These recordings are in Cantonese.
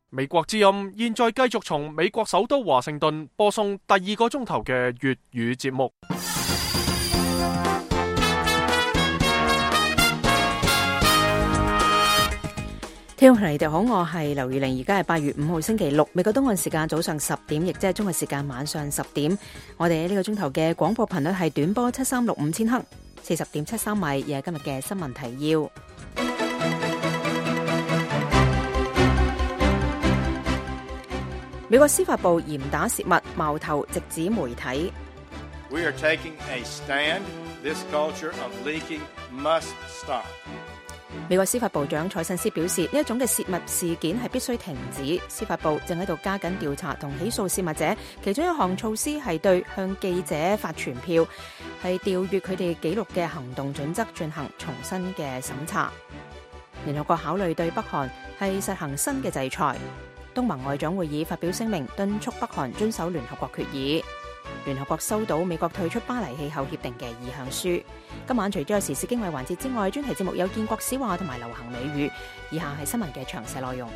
美國之音現在繼續從美國首都華盛頓播送第二個鐘頭嘅粵語節目。 聽眾朋友你哋好，我係劉宇玲，而家係8月5號星期六，美國東岸時間早上10點，亦即係中國時間晚上10點。我哋喺呢個鐘頭嘅廣播頻率係短波7365千赫，40.73米，而係今日嘅新聞提要。美國司法部嚴打泄密，矛頭直指媒體。 We are taking a stand. This culture of leaking must stop. 美國司法部長蔡信斯表示，呢一種嘅泄密事件係必須停止。司法部正喺度加緊調查同起訴泄密者，其中一項措施係對向記者發傳票，係調閱佢哋記錄嘅行動準則進行重新嘅審查。聯合國考慮對北韓係實行新嘅制裁。東盟外長會議發表聲明，敦促北韓遵守聯合國決議。聯合國收到美國退出巴黎氣候協定嘅意向書。今晚除咗有時事經緯環節之外，專題節目有建國史話同埋流行美語。以下係新聞嘅詳細內容。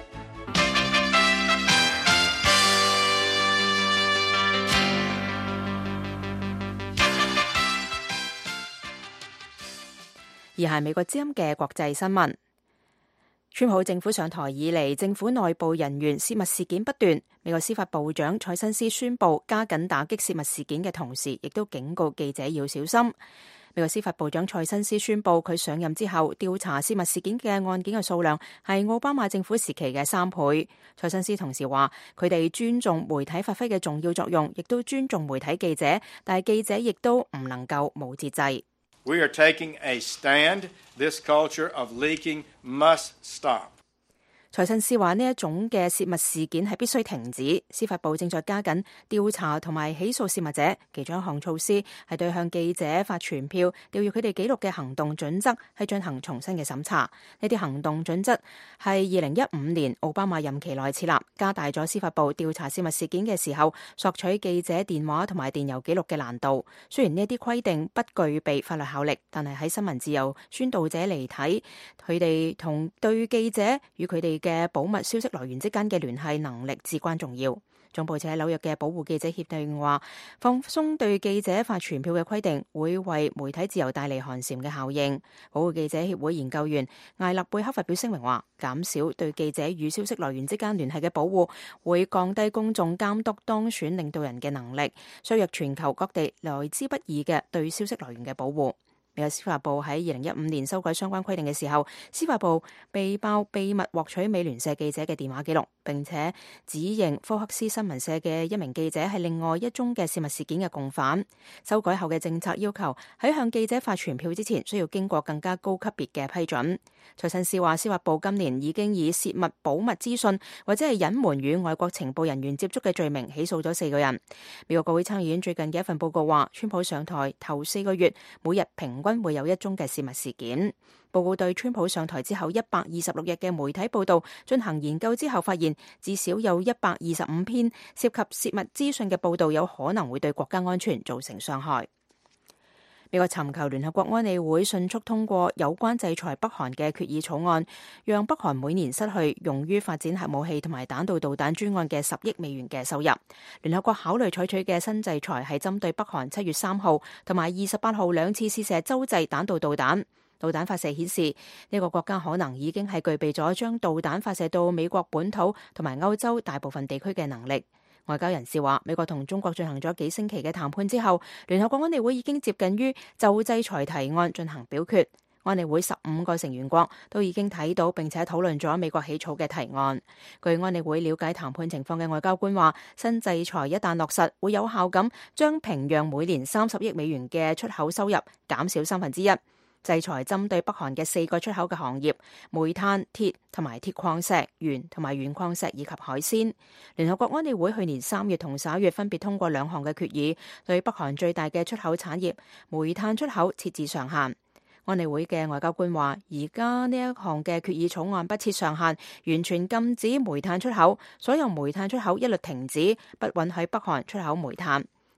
而係美國之音嘅國際新聞。川普政府上台以嚟，政府內部人員泄密事件不斷。美國司法部長蔡新斯宣布加緊打擊泄密事件嘅同時，亦都警告記者要小心。美國司法部長蔡新斯宣布，佢上任之後調查泄密事件嘅案件嘅數量係奧巴馬政府時期嘅3倍。蔡新斯同時話，佢哋尊重媒體發揮嘅重要作用，亦都尊重媒體記者，但係記者亦都唔能夠冇節制。 We are taking a stand. This culture of leaking must stop. 蔡新斯話呢一種嘅泄密事件係必須停止，司法部正在加緊調查同埋起訴泄密者，其中一項措施係對向記者發傳票、調閱佢哋記錄嘅行動準則係進行重新嘅審查。呢啲行動準則係2015年奧巴馬任期內設立，加大咗司法部調查泄密事件嘅時候索取記者電話同埋電郵記錄嘅難度。雖然呢啲規定不具備法律效力，但係喺新聞自由宣導者嚟睇，佢哋同對記者與佢哋嘅保密消息來源之間嘅聯繫能力至關重要。總部設喺紐約嘅保護記者協定話，放鬆對記者發傳票嘅規定會為媒體自由帶嚟寒蟬嘅效應。保護記者協會研究員艾勒貝克發表聲明話，減少對記者與消息來源之間聯繫嘅保護會降低公眾監督當選領導人嘅能力，削弱全球各地來之不易嘅對消息來源嘅保護。美國司法部喺2015年修改相關規定嘅時候，司法部被爆秘密獲取美聯社記者嘅電話記錄，並且指認科克斯新聞社嘅一名記者係另外一宗嘅泄密事件嘅共犯。修改後嘅政策要求喺向記者發傳票之前，需要經過更加高級別嘅批准。蔡新斯話，司法部今年已經以泄密保密資訊或者係隱瞞與外國情報人員接觸嘅罪名起訴咗4個人。美國國會參議院最近嘅一份報告話，川普上台頭4個月，每日平均會有1宗嘅泄密事件。報告對川普上台之後126日嘅媒體報道進行研究之後，發現至少有125篇涉及泄密資訊嘅報道有可能會對國家安全造成傷害。美國尋求聯合國安理會迅速通過有關制裁北韓嘅決議草案，讓北韓每年失去用於發展核武器同埋彈道導彈專案嘅10億美元嘅收入。聯合國考慮採取嘅新制裁係針對北韓7月3號同埋28號2次試射洲際彈道導彈。導彈發射顯示，呢個國家可能已經係具備咗將導彈發射到美國本土同埋歐洲大部分地區嘅能力。外交人士話，美國同中國進行咗幾星期嘅談判之後，聯合國安理會已經接近於就制裁提案進行表決。安理會15個成員國都已經睇到並且討論咗美國起草嘅提案。據安理會了解談判情況嘅外交官話，新制裁一旦落實，會有效咁將平壤每年30億美元嘅出口收入減少1/3。制裁針對北韓嘅4個出口嘅行業：煤炭、鐵同埋鐵礦石、鉛同埋鉛礦石以及海鮮。聯合國安理會去年3月同11月分別通過2項嘅決議，對北韓最大嘅出口產業煤炭出口設置上限。安理會嘅外交官話，而家呢一項嘅決議草案不設上限，完全禁止煤炭出口，所有煤炭出口一律停止，不允許北韓出口煤炭。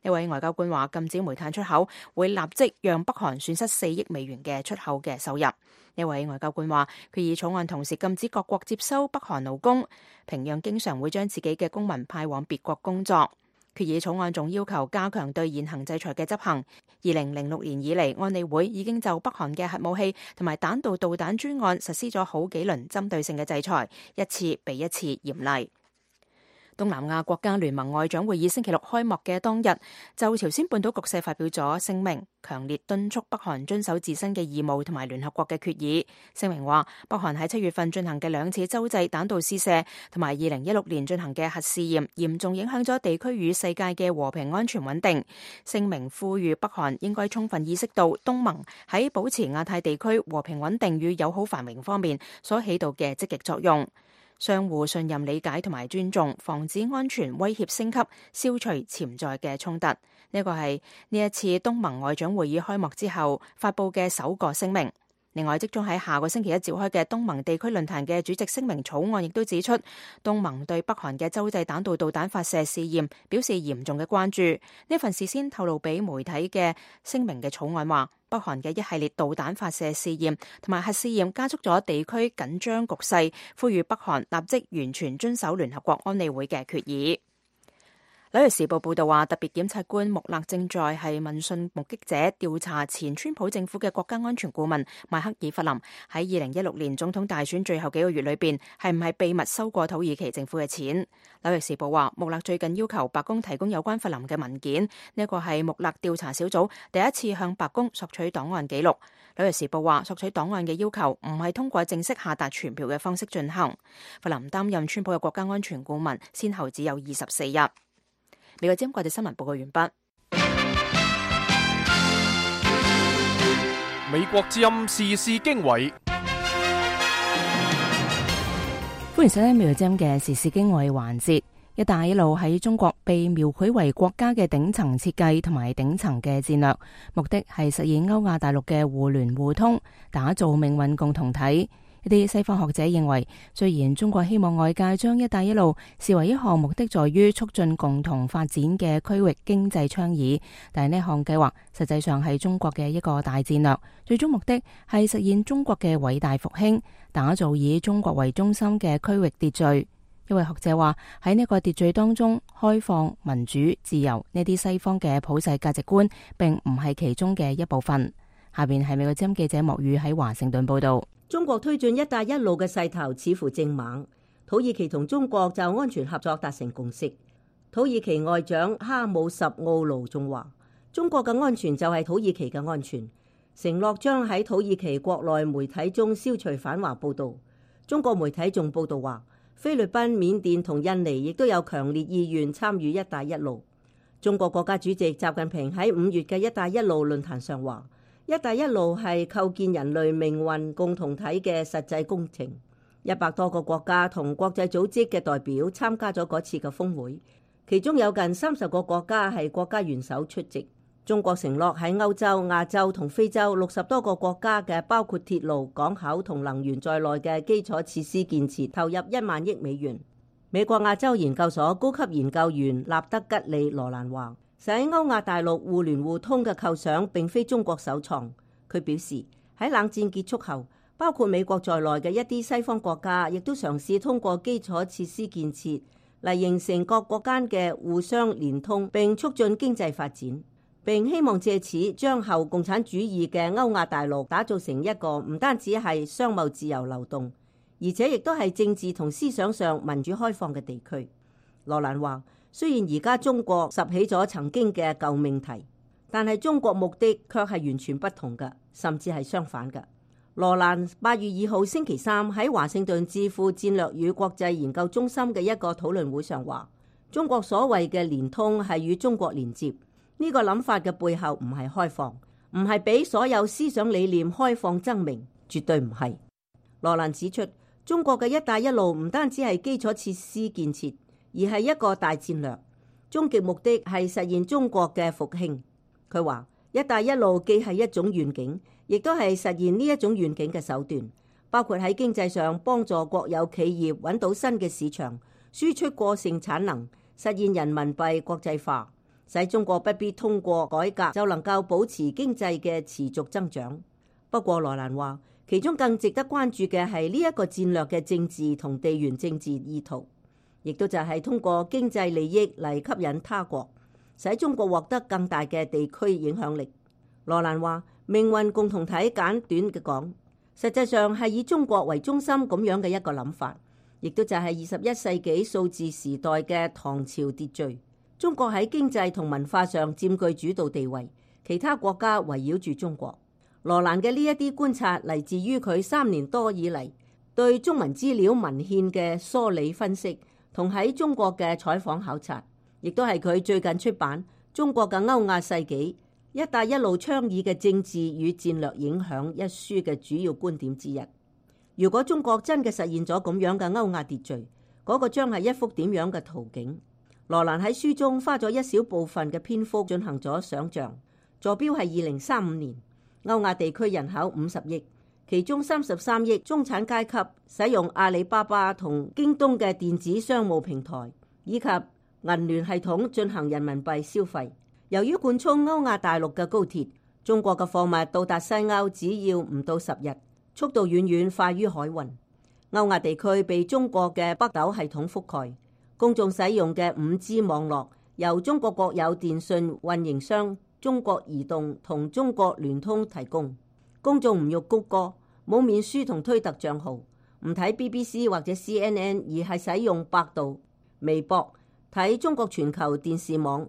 呢位外交官話，禁止煤炭出口會立即讓北韓損失4億美元嘅出口嘅收入。呢位外交官話，決議草案同時禁止各國接收北韓勞工，平壤經常會將自己嘅公民派往別國工作。決議草案仲要求加強對現行制裁嘅執行。2006年以嚟，安理會已經就北韓嘅核武器同埋彈道導彈專案實施咗好幾輪針對性嘅制裁，一次比一次嚴厲。東南亞國家聯盟外長會議星期六開幕嘅當日，就朝鮮半島局勢發表咗聲明，強烈敦促北韓遵守自身嘅義務同埋聯合國嘅決議。聲明話，北韓喺7月份進行嘅2次洲際彈道試射，同埋2016年進行嘅核試驗，嚴重影響咗地區與世界嘅和平安全穩定。聲明呼籲北韓應該充分意識到東盟喺保持亞太地區和平穩定與友好繁榮方面所起到嘅積極作用。相互信任、理解同埋尊重，防止安全威脅升級，消除潛在嘅衝突。呢個係呢一次東盟外長會議開幕之後發佈嘅首個聲明。另外，即將喺下個星期一召開嘅東盟地區論壇嘅主席聲明草案亦都指出，東盟對北韓嘅洲際彈道導彈發射試驗表示嚴重嘅關注。呢份事先透露俾媒體嘅聲明嘅草案話，北韓嘅一系列導彈發射試驗同埋核試驗加速咗地區緊張局勢，呼籲北韓立即完全遵守聯合國安理會嘅決議。紐約時報報道話，特別檢察官穆勒正在係問訊目擊者調查前川普政府嘅國家安全顧問邁克爾弗林喺2016年總統大選最後幾個月裏邊係唔係秘密收過土耳其政府嘅錢。紐約時報話，穆勒最近要求白宮提供有關弗林嘅文件，呢個係穆勒調查小組第一次向白宮索取檔案記錄。紐約時報話，索取檔案嘅要求唔係通過正式下達傳票嘅方式進行。弗林擔任川普嘅國家安全顧問，先後只有24日。美國之音國際新聞報告完畢。 美國之音時事經緯， 歡迎收聽美國之音嘅時事經緯環節。一帶一路喺中國被描繪為國家嘅頂層設計同埋頂層嘅戰略，目的係實現歐亞大陸嘅互聯互通，打造命運共同體。一啲西方學者認為，雖然中國希望外界將一帶一路視為一項目的在於促進共同發展嘅區域經濟倡議，但係呢項計劃實際上係中國嘅一個大戰略，最終目的係實現中國嘅偉大復興，打造以中國為中心嘅區域秩序。一位學者話，喺呢個秩序當中，開放、民主、自由呢啲西方嘅普世價值觀並唔係其中嘅一部分。下邊係美國之音記者莫宇喺華盛頓報道。 中國推進一帶一路嘅勢頭似乎正猛，土耳其同中國就安全合作達成共識。土耳其外長哈姆什奧盧仲話，中國嘅安全就係土耳其嘅安全，承諾將喺土耳其國內媒體中消除反華報道。中國媒體仲報道話，菲律賓、緬甸同印尼亦都有強烈意願參與一帶一路。中國國家主席習近平喺5月嘅一帶一路論壇上話，一帶一路係構建人類命運共同體嘅實際工程。100多個國家同國際組織嘅代表參加咗嗰次嘅峰會，其中有近30個國家係國家元首出席。中國承諾喺歐洲、亞洲同非洲60多個國家嘅包括鐵路、港口同能源在內嘅基礎設施建設投入1萬億美元。美國亞洲研究所高級研究員納德吉利羅蘭話，使歐亞大陸互聯互通嘅構想並非中國首創。佢表示，喺冷戰結束後，包括美國在內嘅一啲西方國家亦都嘗試通過基礎設施建設嚟形成各國間嘅互相連通，並促進經濟發展，並希望借此將後共產主義嘅歐亞大陸打造成一個唔單止係商貿自由流動，而且亦都係政治同思想上民主開放嘅地區。羅蘭話，雖然而家中國拾起咗曾經嘅舊命題，但係中國目的卻係完全不同嘅，甚至係相反嘅。羅蘭8月2號星期三喺華盛頓智庫戰略與國際研究中心嘅一個討論會上話，中國所謂嘅連通係與中國連接，呢個諗法嘅背後唔係開放，唔係俾所有思想理念開放爭鳴，絕對唔係。羅蘭指出，中國嘅一帶一路唔單止係基礎設施建設，而係一個大戰略，終極目的係實現中國嘅復興。佢話，一帶一路既係一種願景，亦都係實現呢一種願景嘅手段，包括喺經濟上幫助國有企業揾到新嘅市場，輸出過剩產能，實現人民幣國際化， 使中國不必通過改革就能夠保持經濟嘅持續增長。不過羅蘭話，其中更值得關注嘅係呢一個戰略嘅政治同地緣政治意圖，亦都就係通過經濟利益嚟吸引他國，使中國獲得更大嘅地區影響力。羅蘭話，命運共同體簡短嘅講，實際上係以中國為中心咁樣嘅一個諗法，亦都就係21世紀數字時代嘅唐朝秩序。中國喺經濟同文化上佔據主導地位，其他國家圍繞住中國。羅蘭嘅呢一啲觀察嚟自於佢3年多以嚟對中文資料文獻嘅梳理分析，同喺中國嘅採訪考察，亦都係佢最近出版《中國嘅歐亞世紀：一帶一路倡議嘅政治與戰略影響》一書嘅主要觀點之一。如果中國真嘅實現咗咁樣嘅歐亞秩序，嗰個將係一幅點樣嘅圖景？羅蘭喺書中花咗一小部分嘅篇幅進行咗想像，坐標係2035年，歐亞地區人口50億，其中33億中產階級使用阿里巴巴同京東嘅電子商務平台，以及銀聯系統進行人民幣消費。由於貫通歐亞大陸嘅高鐵，中國嘅貨物到達西歐只要唔到10日，速度遠遠快於海運。歐亞地區被中國嘅北斗系統覆蓋，公眾使用嘅 5G 網絡由中國國有電信運營商中國移動同中國聯通提供。公眾唔用谷歌，冇面書同推特賬號，唔睇 BBC 或者 CNN， 而係使用百度、微博睇中國全球電視網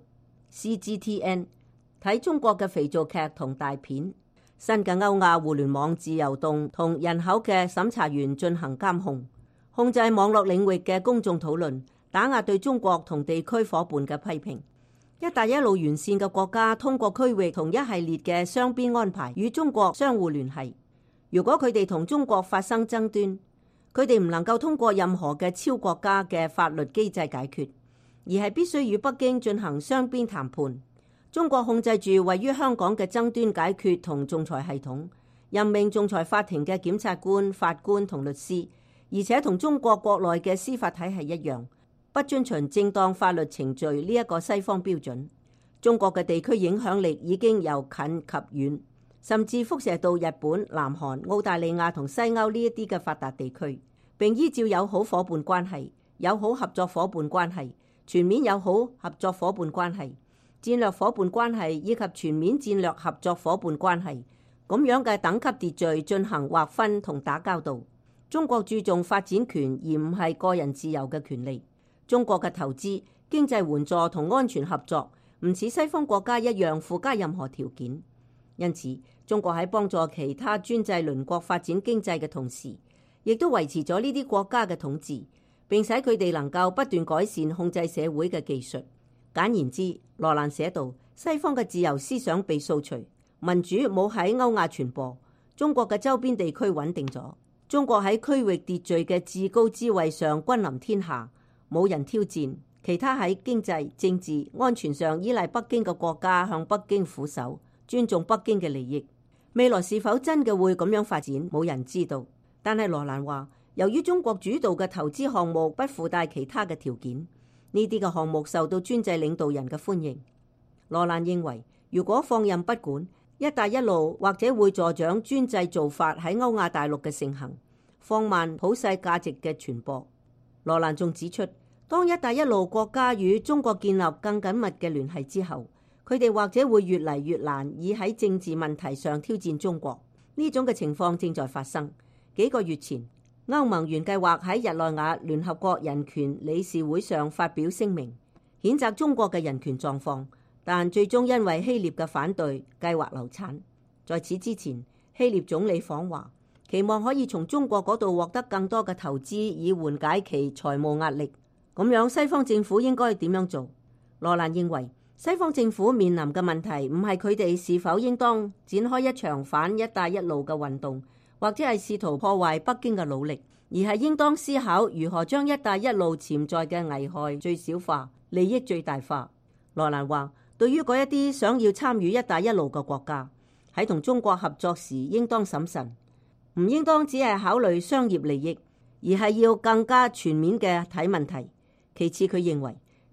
CGTN， 睇中國嘅肥皂劇同大片。新嘅歐亞互聯網自由動同人口嘅審查員進行監控，控制網絡領域嘅公眾討論，打壓對中國同地區夥伴嘅批評。一帶一路完善嘅國家通過區域同一系列嘅雙邊安排與中國相互聯繫。如果佢哋同中國發生爭端，佢哋唔能夠通過任何嘅超國家嘅法律機制解決，而係必須與北京進行雙邊談判。中國控制住位於香港嘅爭端解決同仲裁系統，任命仲裁法庭嘅檢察官、法官同律師，而且同中國國內嘅司法體系一樣，不遵循正當法律程序呢一個西方標準。中國嘅地區影響力已經由近及遠，甚至輻射到日本、南韓、澳大利亞同西歐呢一啲嘅發達地區，並依照友好夥伴關係、友好合作夥伴關係、全面友好合作夥伴關係、戰略夥伴關係以及全面戰略合作夥伴關係咁樣嘅等級秩序進行劃分同打交道。中國注重發展權而唔係個人自由嘅權利。中國嘅投資、經濟援助同安全合作唔似西方國家一樣附加任何條件。因此，中國喺幫助其他專制鄰國發展經濟嘅同時，亦都維持咗呢啲國家嘅統治，並使佢哋能夠不斷改善控制社會嘅技術。簡言之，羅蘭寫道，西方嘅自由思想被掃除，民主冇喺歐亞傳播，中國嘅周邊地區穩定咗，中國喺區域秩序嘅至高之位上君臨天下，冇人挑戰，其他喺經濟、政治、安全上依賴北京嘅國家向北京俯首，尊重北京嘅利益。未來是否真嘅會咁樣發展，冇人知道。但係羅蘭話，由於中國主導嘅投資項目不附帶其他嘅條件，呢啲嘅項目受到專制領導人嘅歡迎。羅蘭認為，如果放任不管，一帶一路或者會助長專制做法喺歐亞大陸嘅盛行，放慢普世價值嘅傳播。羅蘭仲指出，當一帶一路國家與中國建立更緊密嘅聯繫之後，佢哋或者會越嚟越難以喺政治問題上挑戰中國。呢種嘅情況正在發生。幾個月前，歐盟原計劃喺日內瓦聯合國人權理事會上發表聲明，譴責中國嘅人權狀況，但最終因為希臘嘅反對，計劃流產。在此之前，希臘總理訪華，期望可以從中國嗰度獲得更多嘅投資，以緩解其財務壓力。咁樣西方政府應該點樣做？羅蘭認為，西方政府面臨嘅問題唔係佢哋是否應當展開一場反一帶一路嘅運動，或者係試圖破壞北京嘅努力，而係應當思考如何將一帶一路潛在嘅危害最小化，利益最大化。羅蘭話，對於嗰一啲想要參與一帶一路嘅國家，喺同中國合作時應當審慎，唔應當只係考慮商業利益，而係要更加全面嘅睇問題。其次，佢認為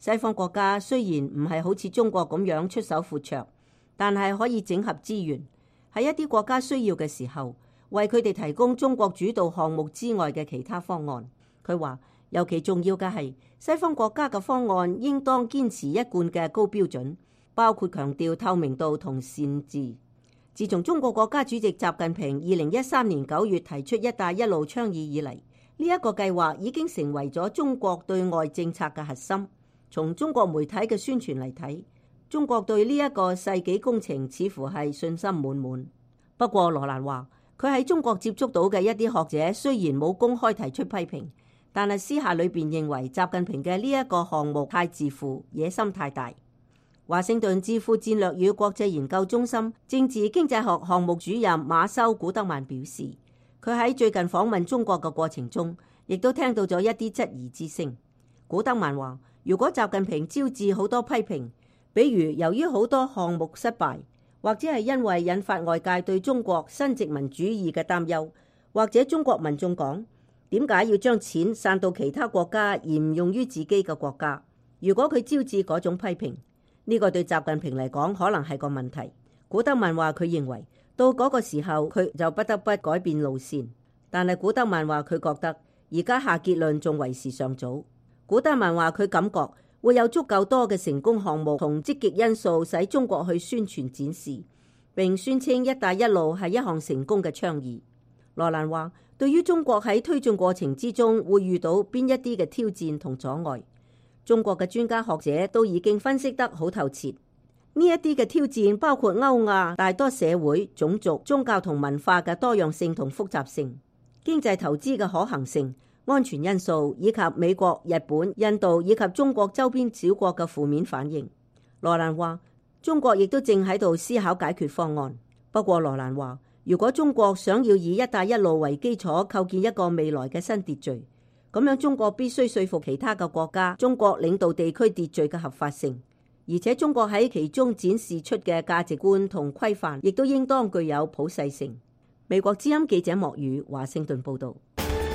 西方國家雖然唔係好似中國咁樣出手闊綽，但係可以整合資源，喺一啲國家需要嘅時候，為佢哋提供中國主導項目之外嘅其他方案。佢話，尤其重要嘅係西方國家嘅方案應當堅持一貫嘅高標準，包括強調透明度同善治。自從中國國家主席習近平2013年9月提出一帶一路倡議以嚟，呢一個計劃已經成為咗中國對外政策嘅核心。從中國媒體嘅宣傳嚟睇，中國對呢一個世紀工程似乎係信心滿滿。不過羅蘭話，佢喺中國接觸到嘅一啲學者雖然冇公開提出批評，但係私下裏邊認為習近平嘅呢一個項目太自負，野心太大。華盛頓智庫戰略與國際研究中心政治經濟學項目主任馬修古德曼表示，佢喺最近訪問中國嘅過程中，亦都聽到咗一啲質疑之聲。古德曼話，如果習近平招致好多批評，比如由於好多項目失敗，或者係因為引發外界對中國新殖民主義嘅擔憂，或者中國民眾講，點解要將錢散到其他國家而唔用於自己嘅國家？如果佢招致嗰種批評，呢個對習近平嚟講可能係個問題。古德曼話，佢認為到嗰個時候佢就不得不改變路線，但係古德曼話佢覺得而家下結論仲為時尚早。古德曼話佢感覺會有足夠多嘅成功項目同積極因素使中國去宣傳展示，並宣稱一帶一路係一項成功嘅倡議。羅蘭話，對於中國喺推進過程之中會遇到邊一啲嘅挑戰同阻礙，中國嘅專家學者都已經分析得好透徹。呢一啲嘅挑戰包括歐亞大多社會、種族、宗教同文化嘅多樣性同複雜性、經濟投資嘅可行性、安全因素，以及美國、日本、印度以及中國周邊小國嘅負面反應。羅蘭話，中國亦都正喺度思考解決方案。不過羅蘭話，如果中國想要以一帶一路為基礎構建一個未來嘅新秩序，咁樣中國必須說服其他嘅國家中國領導地區秩序嘅合法性，而且中國喺其中展示出嘅價值觀同規範亦都應當具有普世性。美國之音記者莫宇華盛頓報道。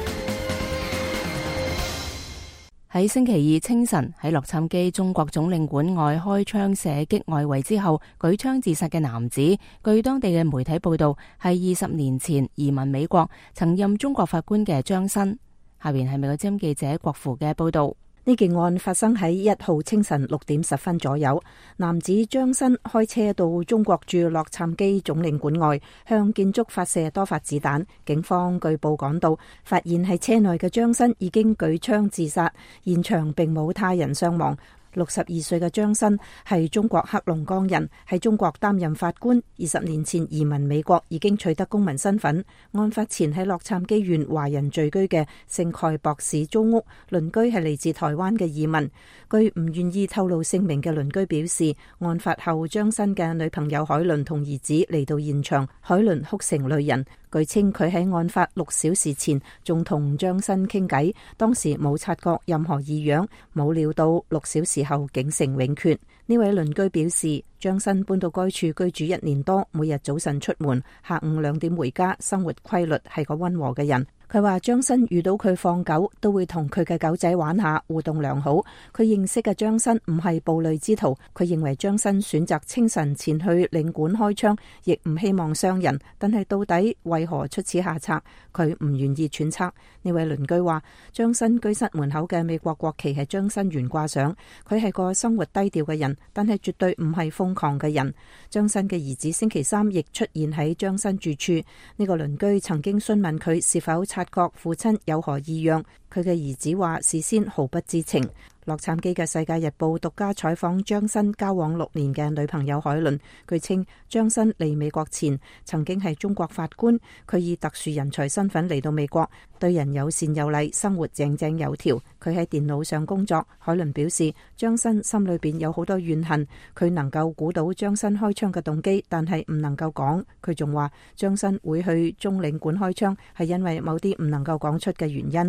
喺星期二清晨喺洛杉磯中國總領館外開槍射擊外圍之後舉槍自殺嘅男子，據當地嘅媒體報道係20年前移民美國曾任中國法官嘅張新。下邊係美國之音記者郭芙嘅報道。 呢件案發生喺1號清晨6點10分左右，男子張新開車到中國駐洛杉磯總領館外，向建築發射多發子彈。警方據報趕到，發現喺車內嘅張新已經舉槍自殺，現場並冇他人傷亡。62歲嘅張新係中國黑龍江人，喺中國擔任法官。20年前移民美國，已經取得公民身份。案發前喺洛杉磯縣華人聚居嘅聖蓋博市租屋，鄰居係嚟自台灣嘅移民。據唔願意透露姓名嘅鄰居表示，案發後張新嘅女朋友海倫同兒子嚟到現場，海倫哭成淚人。據稱佢喺案發6小時前仲同張新傾偈，當時冇察覺任何異樣，冇料到6小時後竟成永訣。呢位鄰居表示，張新搬到該處居住1年多，每日早晨出門，下午2點回家，生活規律，係個溫和嘅人。佢話張新遇到佢放狗，都會同佢嘅狗仔玩下，互動良好。佢認識嘅張新唔係暴戾之徒，佢認為張新選擇清晨前去領館開槍，亦唔希望傷人。但係到底為何出此下策，佢唔願意揣測。呢位鄰居話，張新居室門口嘅美國國旗係張新懸掛上，佢係個生活低調嘅人，但係絕對唔係瘋狂嘅人。張新嘅兒子星期3亦出現喺張新住處。呢個鄰居曾經詢問佢是否察覺父親有何異樣，佢嘅兒子話事先毫不知情。洛杉磯嘅《世界日報》獨家採訪張新交往6年嘅女朋友海倫，據稱張新嚟美國前曾經係中國法官，佢以特殊人才身份嚟到美國，對人友善有禮，生活井井有條。佢喺電腦上工作。海倫表示，張新心裏邊有好多怨恨，佢能夠估到張新開槍嘅動機，但係唔能夠講。佢仲話張新會去中領館開槍係因為某啲唔能夠講出嘅原因。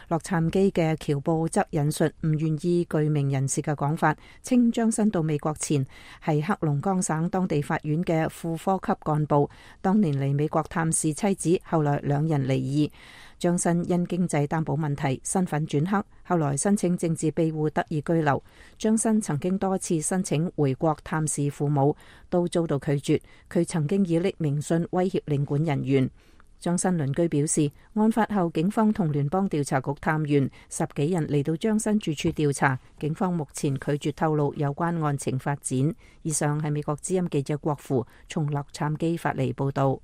洛杉磯嘅僑報則引述唔願意具名人士嘅講法，稱張新到美國前係黑龍江省當地法院嘅副科級幹部，當年嚟美國探視妻子，後來兩人離異。張新因經濟擔保問題身份轉黑，後來申請政治庇護得以居留。張新曾經多次申請回國探視父母，都遭到拒絕。佢曾經以匿名信威脅領館人員。張新鄰居表示，案發後警方同聯邦調查局探員10幾人嚟到張新住處調查，警方目前拒絕透露有關案情發展。以上係美國之音記者郭芙從洛杉磯發嚟報道。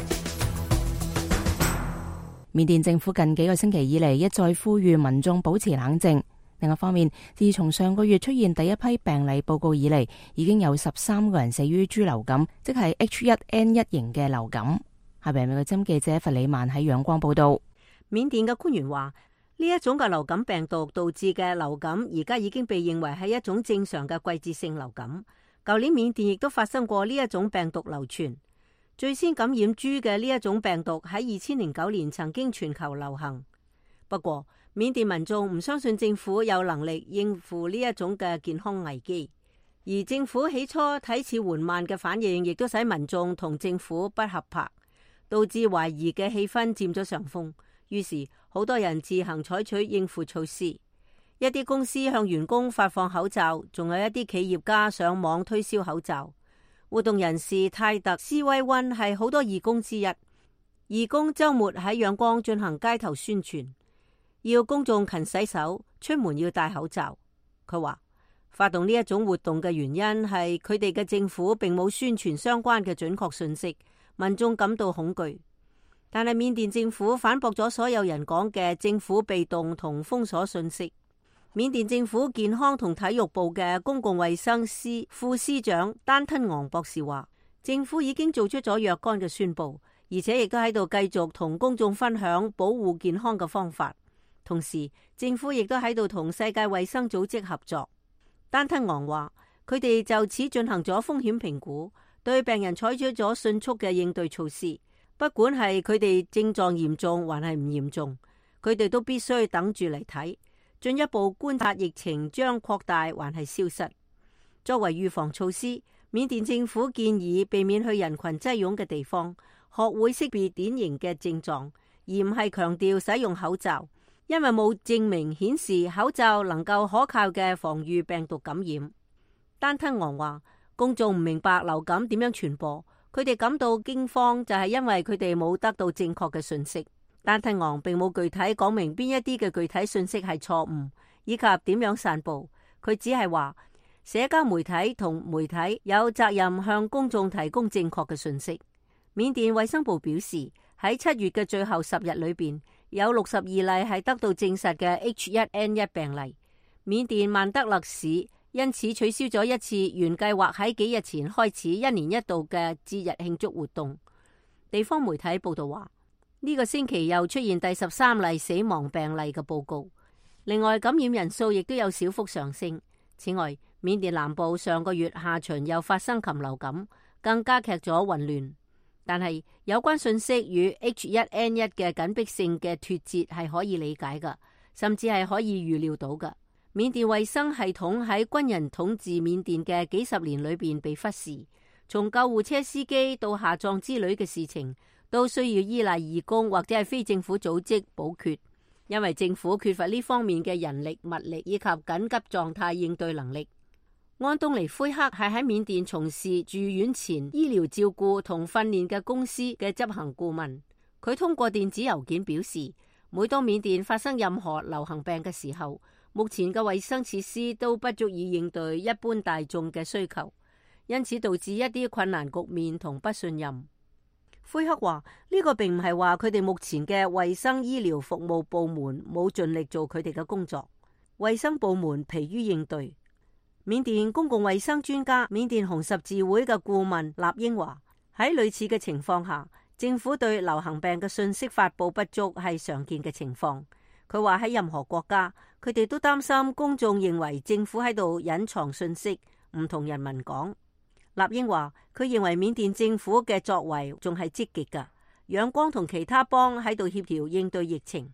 緬甸政府近幾個星期以嚟一再呼籲民眾保持冷靜。另一方面，自從上個月出現第一批病例報告以嚟，已經有13個人死於豬流感，即係 H1N1 型嘅流感。下邊美國之音記者弗里曼喺仰光報道。 緬甸嘅官員話，呢一種嘅流感病毒導致嘅流感，而家已經被認為係一種正常嘅季節性流感。舊年緬甸亦都發生過呢一種病毒流傳。最先感染豬嘅呢一種病毒喺2009年曾經全球流行。不過，緬甸民眾唔相信政府有能力應付呢一種嘅健康危機，而政府起初睇似緩慢嘅反應，亦都使民眾同政府不合拍，導致懷疑嘅氣氛佔咗上風。於是，好多人自行採取應付措施。一啲公司向員工發放口罩，仲有一啲企業家上網推銷口罩。活動人士泰特斯威溫係好多義工之一。義工週末喺仰光進行街頭宣傳，要公眾勤洗手，出門要戴口罩。佢話發動呢一種活動嘅原因係佢哋嘅政府並冇宣傳相關嘅準確信息，民眾感到恐懼。但係緬甸政府反駁咗所有人講嘅政府被動同封鎖信息。緬甸政府健康同體育部嘅公共衛生司副司長丹吞昂博士話，政府已經做出咗若干嘅宣佈，而且亦都喺度繼續同公眾分享保護健康嘅方法。同時，政府亦都喺度同世界衛生組織合作。丹吞昂話，佢哋就此進行咗風險評估，對病人採取咗迅速嘅應對措施，不管係佢哋症狀嚴重還係唔嚴重，佢哋都必須等住嚟睇。進一步觀察疫情將擴大還係消失。作為預防措施，緬甸政府建議避免去人群擠擁嘅地方，學會識別典型嘅症狀，而唔係強調使用口罩，因為冇證明顯示口罩能夠可靠嘅防禦病毒感染。丹吞昂話，公眾唔明白流感點樣傳播，佢哋感到驚慌就係因為佢哋冇得到正確嘅信息。丹吞昂並冇具體講明邊一啲嘅具體信息係錯誤，以及點樣散布。佢只係話，社交媒體同媒體有責任向公眾提供正確嘅信息。緬甸衛生部表示，喺7月嘅最後10日裏邊，有62例係得到證實嘅 H1N1 病例。緬甸曼德勒市因此取消咗一次原計劃喺幾日前開始1年1度嘅節日慶祝活動。地方媒體報道話，呢個星期又出現第13例死亡病例嘅報告。另外，感染人數亦都有小幅上升。此外，緬甸南部上個月下旬又發生禽流感，更加劇咗混亂。但係有關信息與 H1N1 嘅緊迫性嘅脫節係可以理解㗎，甚至係可以預料到㗎。緬甸衛生系統喺軍人統治緬甸嘅幾十年裏邊被忽視，從救護車司機到下葬之類嘅事情，都需要依賴義工或者係非政府組織補缺，因為政府缺乏呢方面嘅人力、物力以及緊急狀態應對能力。安東尼奎克係喺緬甸從事住院前醫療照顧同訓練嘅公司嘅執行顧問。佢通過電子郵件表示，每當緬甸發生任何流行病嘅時候，目前嘅衛生設施都不足以應對一般大眾嘅需求，因此導致一啲困難局面同不信任。奎克話，呢個並唔係話佢哋目前嘅衛生醫療服務部門冇盡力做佢哋嘅工作，衛生部門疲於應對。緬甸公共衛生專家、緬甸紅十字會嘅顧問納英話，喺類似嘅情況下，政府對流行病嘅信息發佈不足係常見嘅情況。佢話喺任何國家，佢哋都擔心公眾認為政府喺度隱藏信息，唔同人民講。納英話，佢認為緬甸政府嘅作為仲係積極㗎，仰光同其他邦喺度協調應對疫情。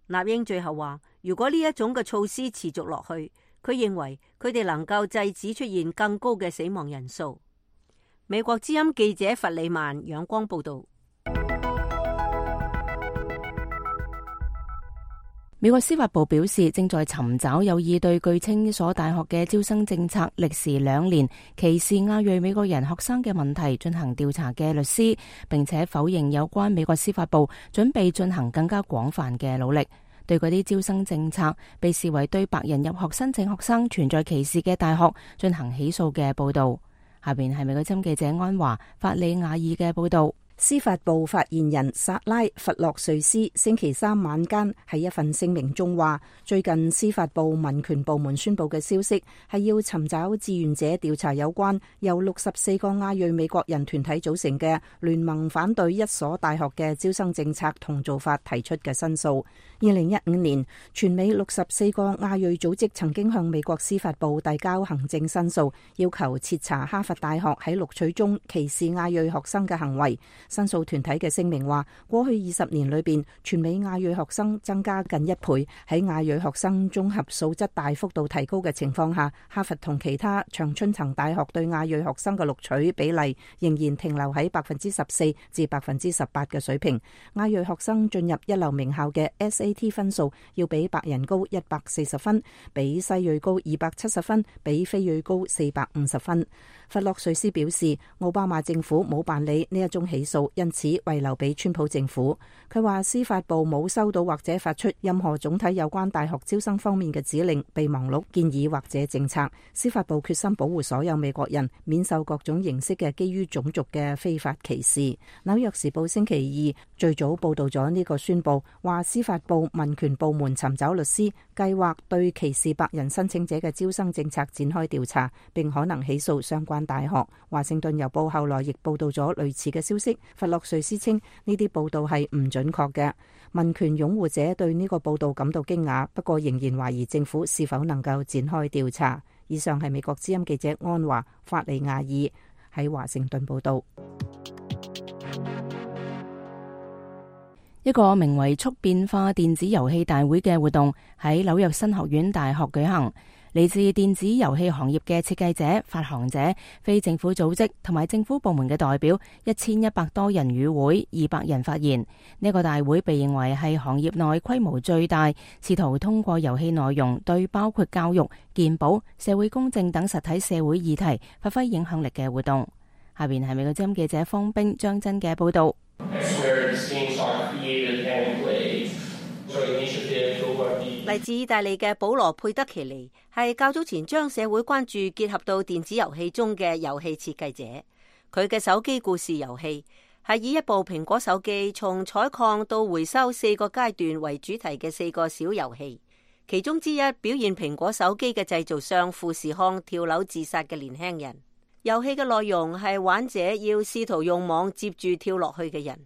納英最後話，如果呢一種嘅措施持續落去，佢認為佢哋能夠制止出現更高嘅死亡人數。美國之音記者弗里曼仰光報道。 美國司法部表示，正在尋找有意對據稱一所大學嘅招生政策歷時2年歧視亞裔美國人學生嘅問題進行調查嘅律師，並且否認有關美國司法部準備進行更加廣泛嘅努力，對嗰啲招生政策被視為對白人入學申請學生存在歧視嘅大學進行起訴嘅報道。下邊係美國之音記者安華法里亞爾嘅報道。 司法部發言人薩拉·弗洛瑞斯星期三晚間喺一份聲明中話，最近司法部民權部門宣布嘅消息係要尋找志願者調查有關由64個亞裔美國人團體組成嘅聯盟反對一所大學嘅招生政策同做法提出嘅申訴。2015年，全美64個亞裔組織曾經向美國司法部遞交行政申訴，要求徹查哈佛大學喺錄取中歧視亞裔學生嘅行為。申訴團體嘅聲明話，過去20年裏邊，全美亞裔學生增加近1倍。喺亞裔學生綜合素質大幅度提高嘅情況下，哈佛同其他長春藤大學對亞裔學生嘅錄取比例仍然停留喺14%至18%嘅水平。亞裔學生進入一流名校嘅 SAT 分數要比白人高140分，比西裔高270分，比非裔高450分。弗洛瑞斯表示，奧巴馬政府冇辦理呢一宗起訴，因此遺留俾川普政府。佢話司法部冇收到或者發出任何總體有關大學招生方面嘅指令、備忘錄、建議或者政策。司法部決心保護所有美國人免受各種形式嘅基於種族嘅非法歧視。紐約時報星期二最早報道咗呢個宣佈，話司法部民權部門尋找律師，計劃對歧視白人申請者嘅招生政策展開調查，並可能起訴相關大學。華盛頓郵報後來亦報道咗類似嘅消息。弗洛瑞斯稱呢啲報道係唔準確嘅。民權擁護者對呢個報道感到驚訝，不過仍然懷疑政府是否能夠展開調查。以上係美國之音記者安華法利亞爾喺華盛頓報道。 一個名為速變化電子遊戲大會嘅活動喺紐約新學院大學舉行。嚟自電子遊戲行業嘅設計者、發行者、非政府組織同埋政府部門嘅代表1100多人與會，200人發言。呢個大會被認為係行業內規模最大，試圖通過遊戲內容對包括教育、健保、社會公正等實體社會議題發揮影響力嘅活動。下邊係美國之音記者方冰張真嘅報道。 嚟自意大利嘅保羅佩德奇尼係較早前將社會關注結合到電子遊戲中嘅遊戲設計者。佢嘅手機故事遊戲係以一部蘋果手機從採礦到回收4個階段為主題嘅4個小遊戲，其中之一表現蘋果手機嘅製造商富士康跳樓自殺嘅年輕人。遊戲嘅內容係玩者要試圖用網接住跳落去嘅人。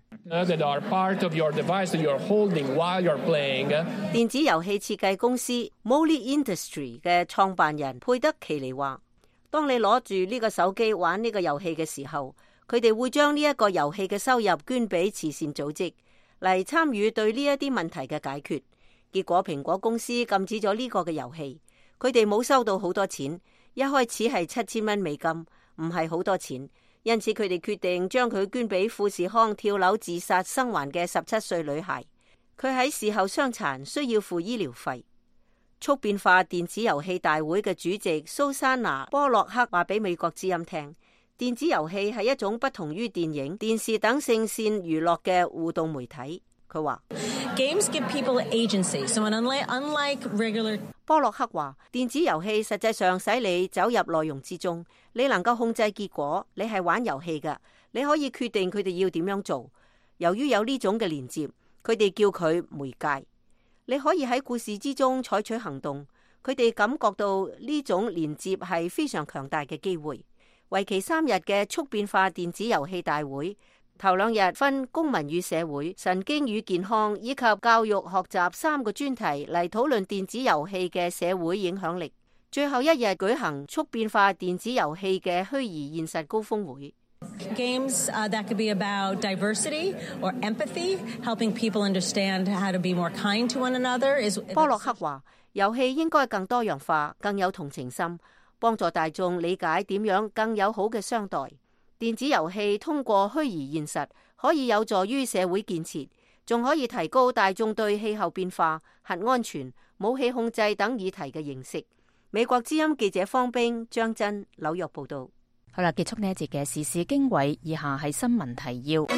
電子遊戲設計公司 Molly Industry 嘅創辦人佩德奇尼話，當你攞住呢個手機玩呢個遊戲嘅時候，佢哋會將呢一個遊戲嘅收入捐俾慈善組織嚟參與對呢一啲問題嘅解決。結果蘋果公司禁止咗呢個嘅遊戲，佢哋冇收到好多錢，一開始係$7000，唔係好多錢，因此佢哋決定將佢捐俾富士康跳樓自殺生還嘅17歲女孩。佢喺事後傷殘，需要付醫療費。速變化電子遊戲大會嘅主席蘇珊娜波洛克話俾美國之音聽，電子遊戲係一種不同於電影、電視等聖線娛樂嘅互動媒體。佢話 Games give people agency, so unlike regular。 波洛克話，電子遊戲實際上使你走入內容之中，你能夠控制結果，你係玩遊戲㗎，你可以決定佢哋要點樣做。由於有呢種嘅連接，佢哋叫佢媒介，你可以喺故事之中採取行動。佢哋感覺到呢種連接係非常強大嘅機會。為期3日嘅速變化電子遊戲大會，頭2日分公民與社會、神經與健康以及教育學習3個專題嚟討論電子遊戲嘅社會影響力。最後1日舉行速變化電子遊戲嘅虛擬現實高峰會。 Games that could be about diversity or empathy, helping people understand how to be more kind to one another. 波洛克話：遊戲應該更多樣化，更有同情心，幫助大眾理解點樣更友好嘅相待。電子遊戲通過虛擬現實，可以有助於社會建設，仲可以提高大眾對氣候變化、核安全、武器控制等議題嘅認識。美國之音記者方冰、張真紐約報道。 好啦，結束呢一節嘅時事經緯，以下係新聞提要。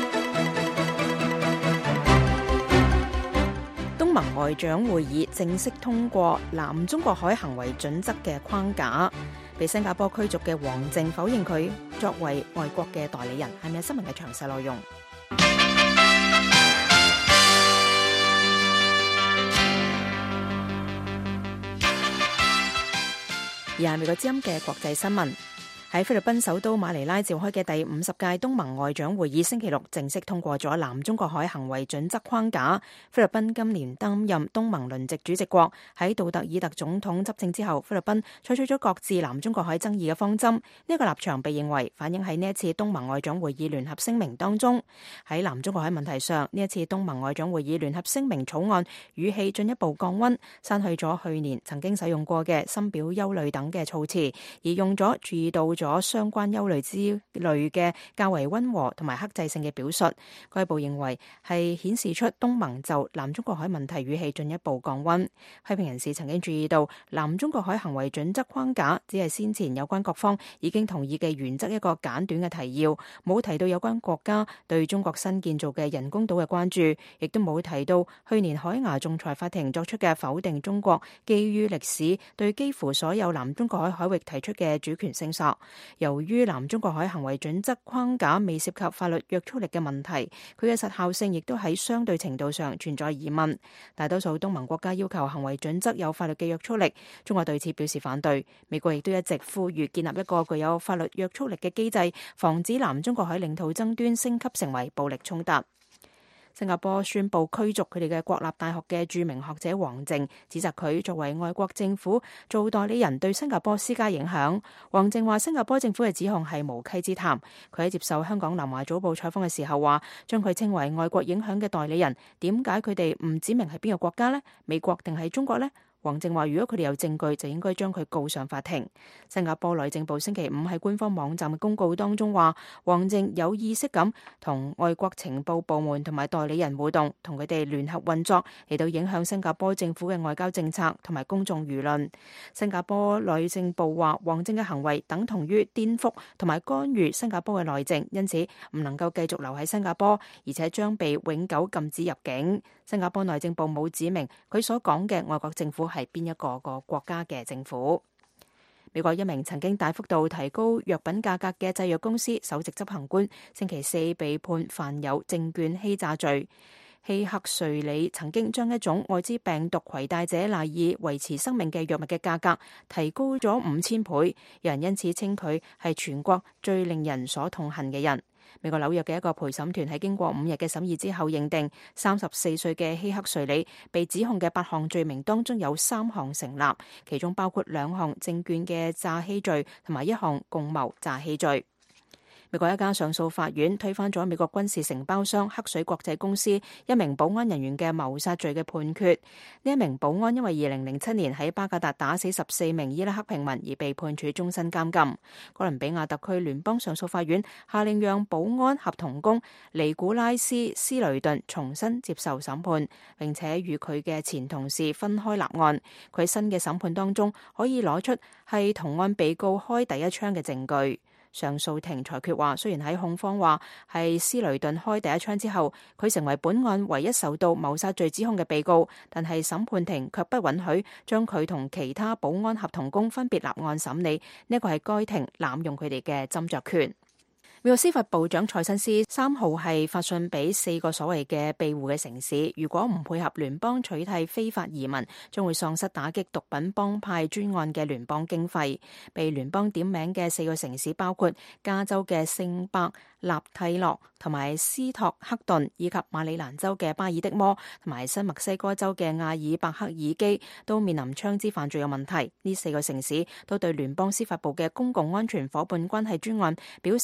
東盟外長會議正式通過南中國海行為準則嘅框架，被新加坡驅逐嘅王靖否認佢作為外國嘅代理人。係咪有新聞嘅詳細內容？而係美國之音嘅國際新聞。喺菲律賓首都馬尼拉召開嘅第50屆東盟外長會議星期六正式通過咗南中國海行為準則框架。菲律賓今年擔任東盟輪值主席國，喺杜特爾特總統執政之後，菲律賓採取咗各自南中國海爭議嘅方針。呢個立場被認為反映喺呢一次東盟外長會議聯合聲明當中。喺南中國海問題上，呢一次東盟外長會議聯合聲明草案語氣進一步降溫，刪去咗去年曾經使用過嘅深表憂慮等嘅措辭，而用咗注意到咗相關憂慮之類嘅較為溫和同埋克制性嘅表述。該報認為係顯示出東盟就南中國海問題語氣進一步降溫。批評人士曾經注意到南中國海行為準則框架只係先前有關各方已經同意嘅原則一個簡短嘅提要，冇提到有關國家對中國新建造嘅人工島嘅關注，亦都冇提到去年海牙仲裁法庭作出嘅否定中國基於歷史對幾乎所有南中國海海域提出嘅主權聲索。由於南中國海行為準則框架未涉及法律約束力嘅問題，佢嘅實效性亦都喺相對程度上存在疑問。大多數東盟國家要求行為準則有法律嘅約束力，中國對此表示反對。美國亦都一直呼籲建立一個具有法律約束力嘅機制，防止南中國海領土爭端升級成為暴力衝突。新加坡宣布驅逐佢哋嘅國立大學嘅著名學者王靖，指責佢作為外國政府做代理人對新加坡施加影響。王靖話新加坡政府嘅指控係無稽之談。佢喺接受香港南華早報採訪嘅時候話，將佢稱為外國影響嘅代理人，點解佢哋唔指明係邊個國家呢？美國定係中國呢？王靖話：如果佢哋有證據，就應該將佢告上法庭。新加坡內政部星期五喺官方網站嘅公告當中話，王靖有意識咁同外國情報部門同埋代理人互動，同佢哋聯合運作，嚟到影響新加坡政府嘅外交政策同埋公眾輿論。新加坡內政部話，王靖嘅行為等同於顛覆同埋干預新加坡嘅內政，因此唔能夠繼續留喺新加坡，而且將被永久禁止入境。新加坡內政部冇指明佢所講嘅外國政府係邊一個國家嘅政府。美國一名曾經大幅度提高藥品價格嘅製藥公司首席執行官星期四被判犯有證券欺詐罪。希克瑞里曾經將一種愛滋病毒攜帶者賴以維持生命嘅藥物嘅價格提高咗5000倍，有人因此稱佢係全國最令人所痛恨嘅人。美國紐約嘅一個陪審團喺經過5日嘅審議之後認定，34歲嘅希克瑞里被指控嘅8項罪名當中有3項成立，其中包括2項證券嘅詐欺罪同埋1項共謀詐欺罪。美國一家上訴法院推翻咗美國軍事承包商黑水國際公司一名保安人員嘅謀殺罪嘅判決。呢一名保安因為2007年喺巴格達打死14名伊拉克平民而被判處終身監禁。哥倫比亞特區聯邦上訴法院下令讓保安合同工尼古拉斯·斯雷頓重新接受審判，並且與佢嘅前同事分開立案。佢新嘅審判當中可以攞出係同案被告開第一槍嘅證據。上訴庭裁決話，雖然喺控方話係斯雷頓開第一槍之後，佢成為本案唯一受到謀殺罪指控嘅被告，但係審判庭卻不允許將佢同其他保安合同工分別立案審理，呢個係該庭濫用佢哋嘅斟酌權。美國司法部長蔡新斯3號係發信俾4個所謂嘅庇護嘅城市，如果唔配合聯邦取締非法移民，將會喪失打擊毒品幫派專案嘅聯邦經費。被聯邦點名嘅4個城市包括加州嘅聖伯納蒂諾同埋斯托克頓，以及馬里蘭州嘅巴爾的摩同埋新墨西哥州嘅阿爾伯克爾基，都面臨槍支犯罪嘅問題。呢4個城市都對聯邦司法部嘅公共安全夥伴關係專案表示參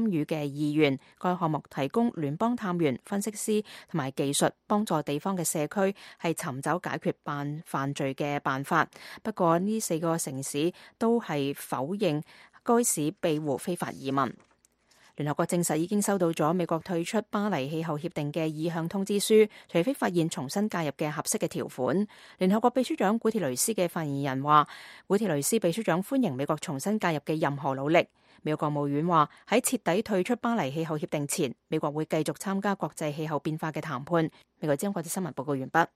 參與嘅意願。該項目提供聯邦探員、分析師同埋技術，幫助地方嘅社區係尋找解決犯罪嘅辦法。不過呢4個城市都係否認該市庇護非法移民。聯合國證實已經收到咗美國退出巴黎氣候協定嘅意向通知書，除非發現重新加入嘅合適嘅條款。聯合國秘書長古鐵雷斯嘅發言人話，古鐵雷斯秘書長歡迎美國重新加入嘅任何努力。美國國務院話，喺徹底退出巴黎氣候協定前，美國會繼續參加國際氣候變化嘅談判。美國之音國際新聞報告完畢。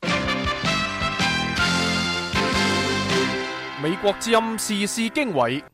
美國之音時事經緯。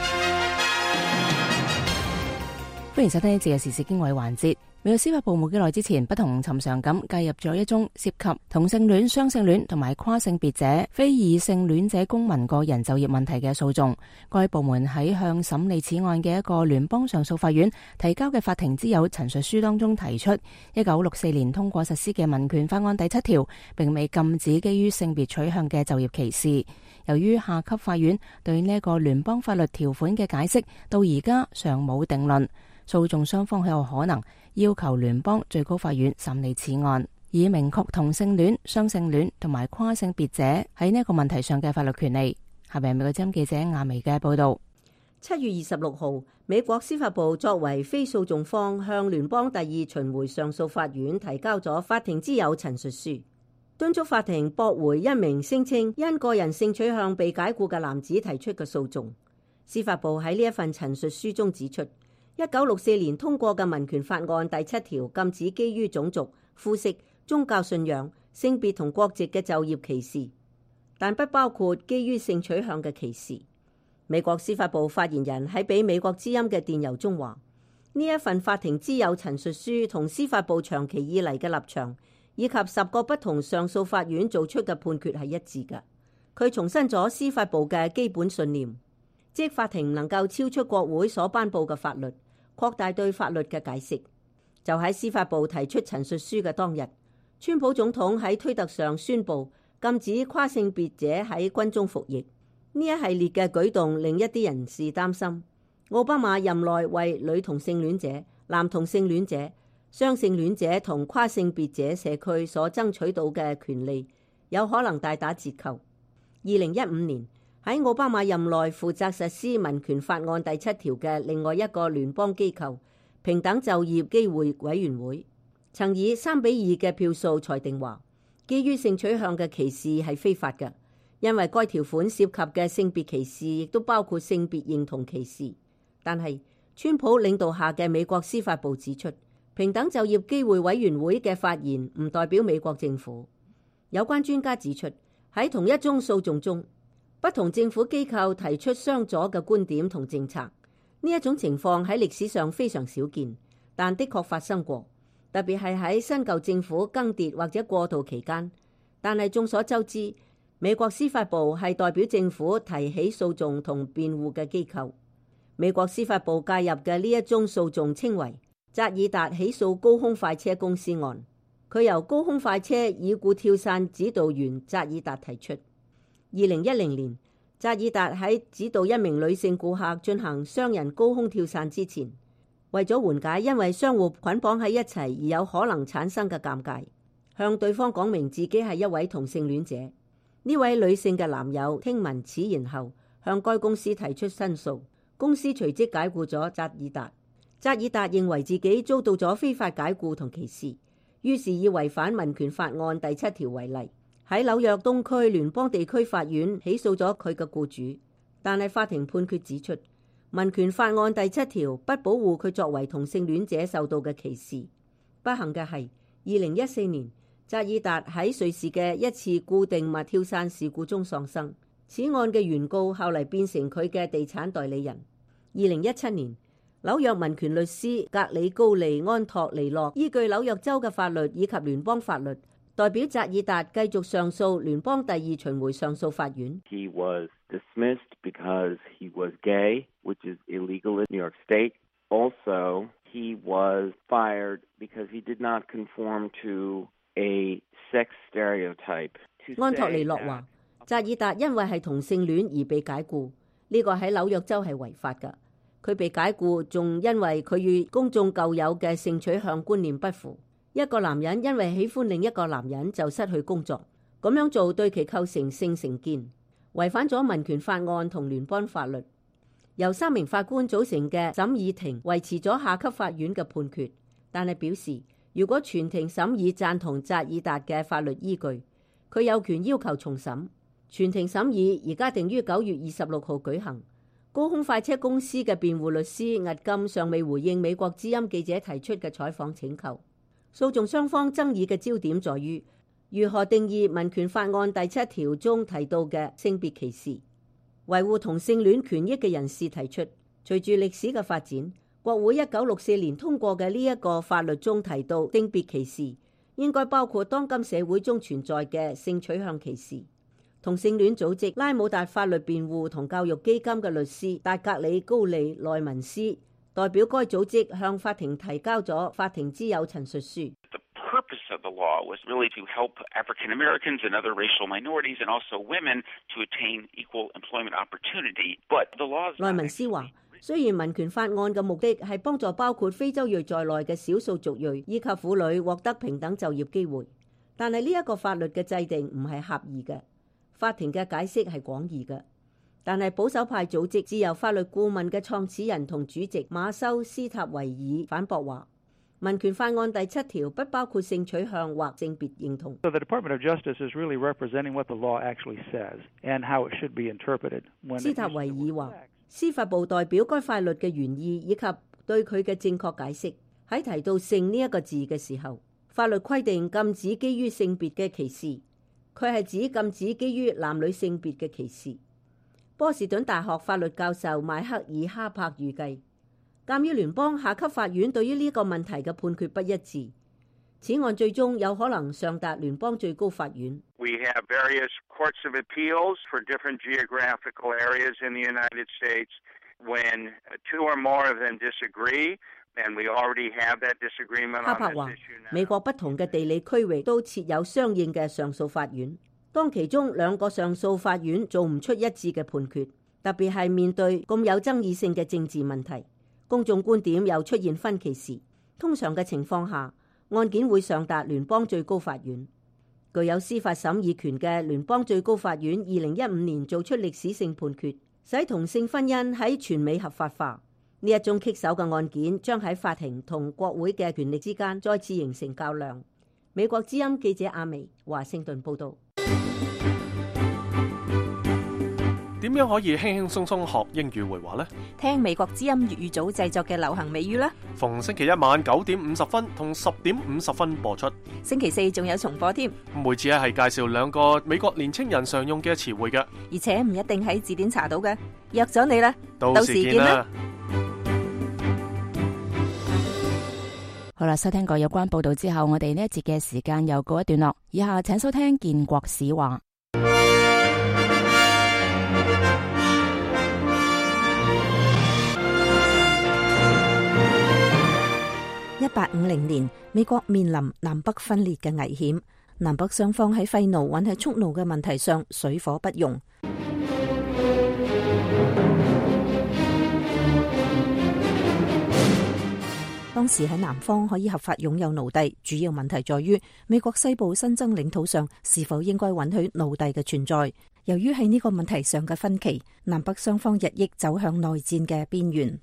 歡迎收聽呢節嘅時事經緯環節。美國司法部冇幾耐之前，不同尋常咁介入咗一宗涉及同性戀、雙性戀同埋跨性別者、非異性戀者公民個人就業問題嘅訴訟。該部門喺向審理此案嘅一個聯邦上訴法院提交嘅法庭之友陳述書當中提出，1964年通過實施嘅民權法案第7條，並未禁止基於性別取向嘅就業歧視。由於下級法院對呢個聯邦法律條款嘅解釋到而家尚冇定論，訴訟雙方有可能要求聯邦最高法院審理此案，以明確同性戀、雙性戀同埋跨性別者喺呢個問題上嘅法律權利。下面美國之音記者亞薇嘅報道。 7月26號，美國司法部作為非訴訟方，向聯邦第2巡迴上訴法院提交咗法庭之友陳述書，敦促法庭駁回一名聲稱因個人性取向被解僱嘅男子提出嘅訴訟。司法部喺呢一份陳述書中指出，1964年通過嘅民權法案第7條禁止基於種族、膚色、宗教信仰、性別同國籍嘅就業歧視，但不包括基於性取向嘅歧視。美國司法部發言人喺俾美國之音嘅電郵中話，呢一份法庭之友陳述書同司法部長期以嚟嘅立場，以及10個不同上訴法院做出嘅判決係一致嘅。佢重申咗司法部嘅基本信念，即法庭唔能夠超出國會所頒布嘅法律，擴大對法律嘅解釋。就喺司法部提出陳述書嘅當日，川普總統喺推特上宣布禁止跨性別者喺軍中服役。呢一系列嘅舉動令一啲人士擔心，奧巴馬任內為女同性戀者、男同性戀者、雙性戀者同跨性別者社區所爭取到嘅權利有可能大打折扣。2015年喺奧巴馬任內負責實施民權法案第7條嘅另外一個聯邦機構平等就業機會委員會，曾以3-2嘅票數裁定話，基於性取向嘅歧視係非法嘅，因為該條款涉及嘅性別歧視亦都包括性別認同歧視。但係川普領導下嘅美國司法部指出，平等就業機會委員會嘅發言唔代表美國政府。有關專家指出，喺同一宗訴訟中，不同政府機構提出相左嘅觀點同政策，呢一種情況喺歷史上非常少見，但的確發生過，特別係喺新舊政府更迭或者過渡期間。但係眾所周知，美國司法部係代表政府提起訴訟同辯護嘅機構。美國司法部介入嘅呢一宗訴訟稱為扎爾達起訴高空快車公司案，佢由高空快車已故跳傘指導員扎爾達提出。2010年，扎爾達喺指導一名女性顧客進行雙人高空跳傘之前，為咗緩解因為相互捆綁喺一齊而有可能產生嘅尷尬，向對方講明自己係一位同性戀者。呢位女性嘅男友聽聞此言後，向該公司提出申訴，公司隨即解僱咗扎爾達。扎爾達認為自己遭到咗非法解僱同歧視，於是以違反民權法案第7條為例，喺紐約東區聯邦地區法院起訴咗佢嘅僱主。但係法庭判決指出，民權法案第7條不保護佢作為同性戀者受到嘅歧視。不幸嘅係2014年，扎爾達喺瑞士嘅一次固定物跳傘事故中喪生。此案嘅原告後嚟變成佢嘅地產代理人。2017年，紐約民權律師格里高利安托尼諾依據紐約州嘅法律以及聯邦法律，代表扎爾達繼續上訴聯邦第2巡迴上訴法院。 He was dismissed because he was gay, which is illegal in New York State. Also, he was fired because he did not conform to a sex stereotype. 安托尼諾話，扎爾達因為係同性戀而被解僱，呢個喺紐約州係違法㗎。 佢被解僱，仲因為佢與公眾舊有嘅性取向觀念不符。一個男人因為喜歡另一個男人就失去工作，咁樣做對其構成性成見，違反咗民權法案同聯邦法律。由3名法官組成嘅審議庭維持咗下級法院嘅判決，但係表示如果全庭審議贊同扎爾達嘅法律依據，佢有權要求重審。全庭審議而家定於9月26號舉行。高空快車公司嘅辯護律師押金尚未回應美國之音記者提出嘅採訪請求。訴訟雙方爭議嘅焦點在於如何定義民權法案第7條中提到嘅性別歧視。維護同性戀權益嘅人士提出，隨住歷史嘅發展，國會1964年通過嘅呢一個法律中提到性別歧視，應該包括當今社會中存在嘅性取向歧視。同性戀組織拉姆達法律辯護同教育基金嘅律師達格里高利內文斯代表該組織向法庭提交咗法庭之友陳述書。 purpose of the law was really to help African Americans and other racial minorities and also women to attain equal employment opportunity. But the law. 內文斯話，雖然民權法案嘅目的係幫助包括非洲裔在內嘅少數族裔以及婦女獲得平等就業機會，但係呢一個法律嘅制定唔係狹義嘅，法庭嘅解釋係廣義嘅。但係保守派組織自由法律顧問嘅創始人同主席馬修斯塔維爾反駁話，民權法案第7條不包括性取向或性別認同。 So the Department of Justice is really representing what the law actually says and how it should be interpreted. 斯塔維爾話，司法部代表該法律嘅原意以及對佢嘅正確解釋。喺提到性呢一個字嘅時候，法律規定禁止基於性別嘅歧視，佢係指禁止基於男女性別嘅歧視。波士頓大學法律教授邁克爾哈柏預計，鑑於聯邦下級法院對於呢個問題嘅判決不一致，此案最終有可能上達聯邦最高法院。 We have various courts of appeals for different geographical areas in the United States. When two or more of them disagree, and we already have that disagreement on this issue now. 美國不同嘅地理區域都設有相應嘅上訴法院。當其中2個上訴法院做唔出一致嘅判決，特別係面對咁有爭議性嘅政治問題，公眾觀點又出現分歧時，通常嘅情況下，案件會上達聯邦最高法院。具有司法審議權嘅聯邦最高法院2015年做出歷史性判決，使同性婚姻喺全美合法化。呢一宗棘手嘅案件將喺法庭同國會嘅權力之間再次形成較量。美國之音記者阿薇華盛頓報道。 點樣可以輕輕鬆鬆學英語會話呢？ 聽美國之音粵語組製作嘅流行美語啦。 逢星期一晚9點50分同10點50分播出。 星期4仲有重播添。 每次係介紹2個美國年青人常用嘅詞彙嘅， 而且唔一定喺字典查到嘅。約咗你啦， 到時見啦。 好啦，收聽過有關報道之後，我哋呢一節嘅時間又告一段落。以下請收聽建國史話。1850年，美國面臨南北分裂嘅危險，南北雙方喺廢奴還係蓄奴嘅問題上水火不容。當時喺南方可以合法擁有奴隸，主要問題在於美國西部新增領土上是否應該允許奴隸嘅存在。由於喺呢個問題上嘅分歧，南北雙方日益走向內戰嘅邊緣。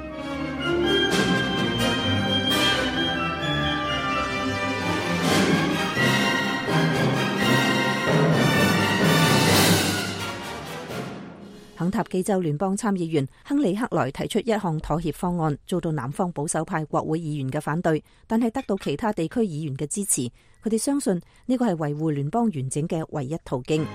肯塔基州聯邦參議員亨利克萊提出一項妥協方案，遭到南方保守派國會議員嘅反對，但係得到其他地區議員嘅支持。佢哋相信呢個係維護聯邦完整嘅唯一途徑。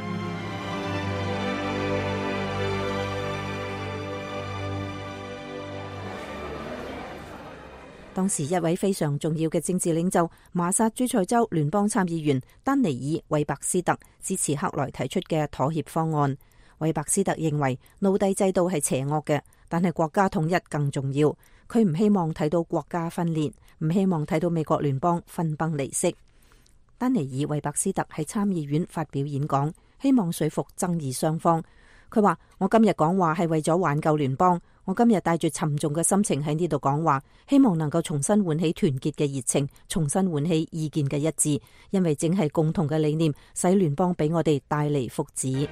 當時一位非常重要嘅政治領袖馬薩諸塞州聯邦參議員丹尼爾韋伯斯特支持克萊提出嘅妥協方案。韋伯斯特認為奴隸制度係邪惡嘅，但係國家統一更重要。佢唔希望睇到國家分裂，唔希望睇到美國聯邦分崩離析。丹尼爾韋伯斯特喺參議院發表演講，希望說服爭議雙方。佢話：我今日講話係為咗挽救聯邦， 我今日帶住沉重嘅心情喺呢度講話，希望能夠重新喚起團結嘅熱情，重新喚起意見嘅一致，因為正係共同嘅理念，使聯邦俾我哋帶嚟福祉。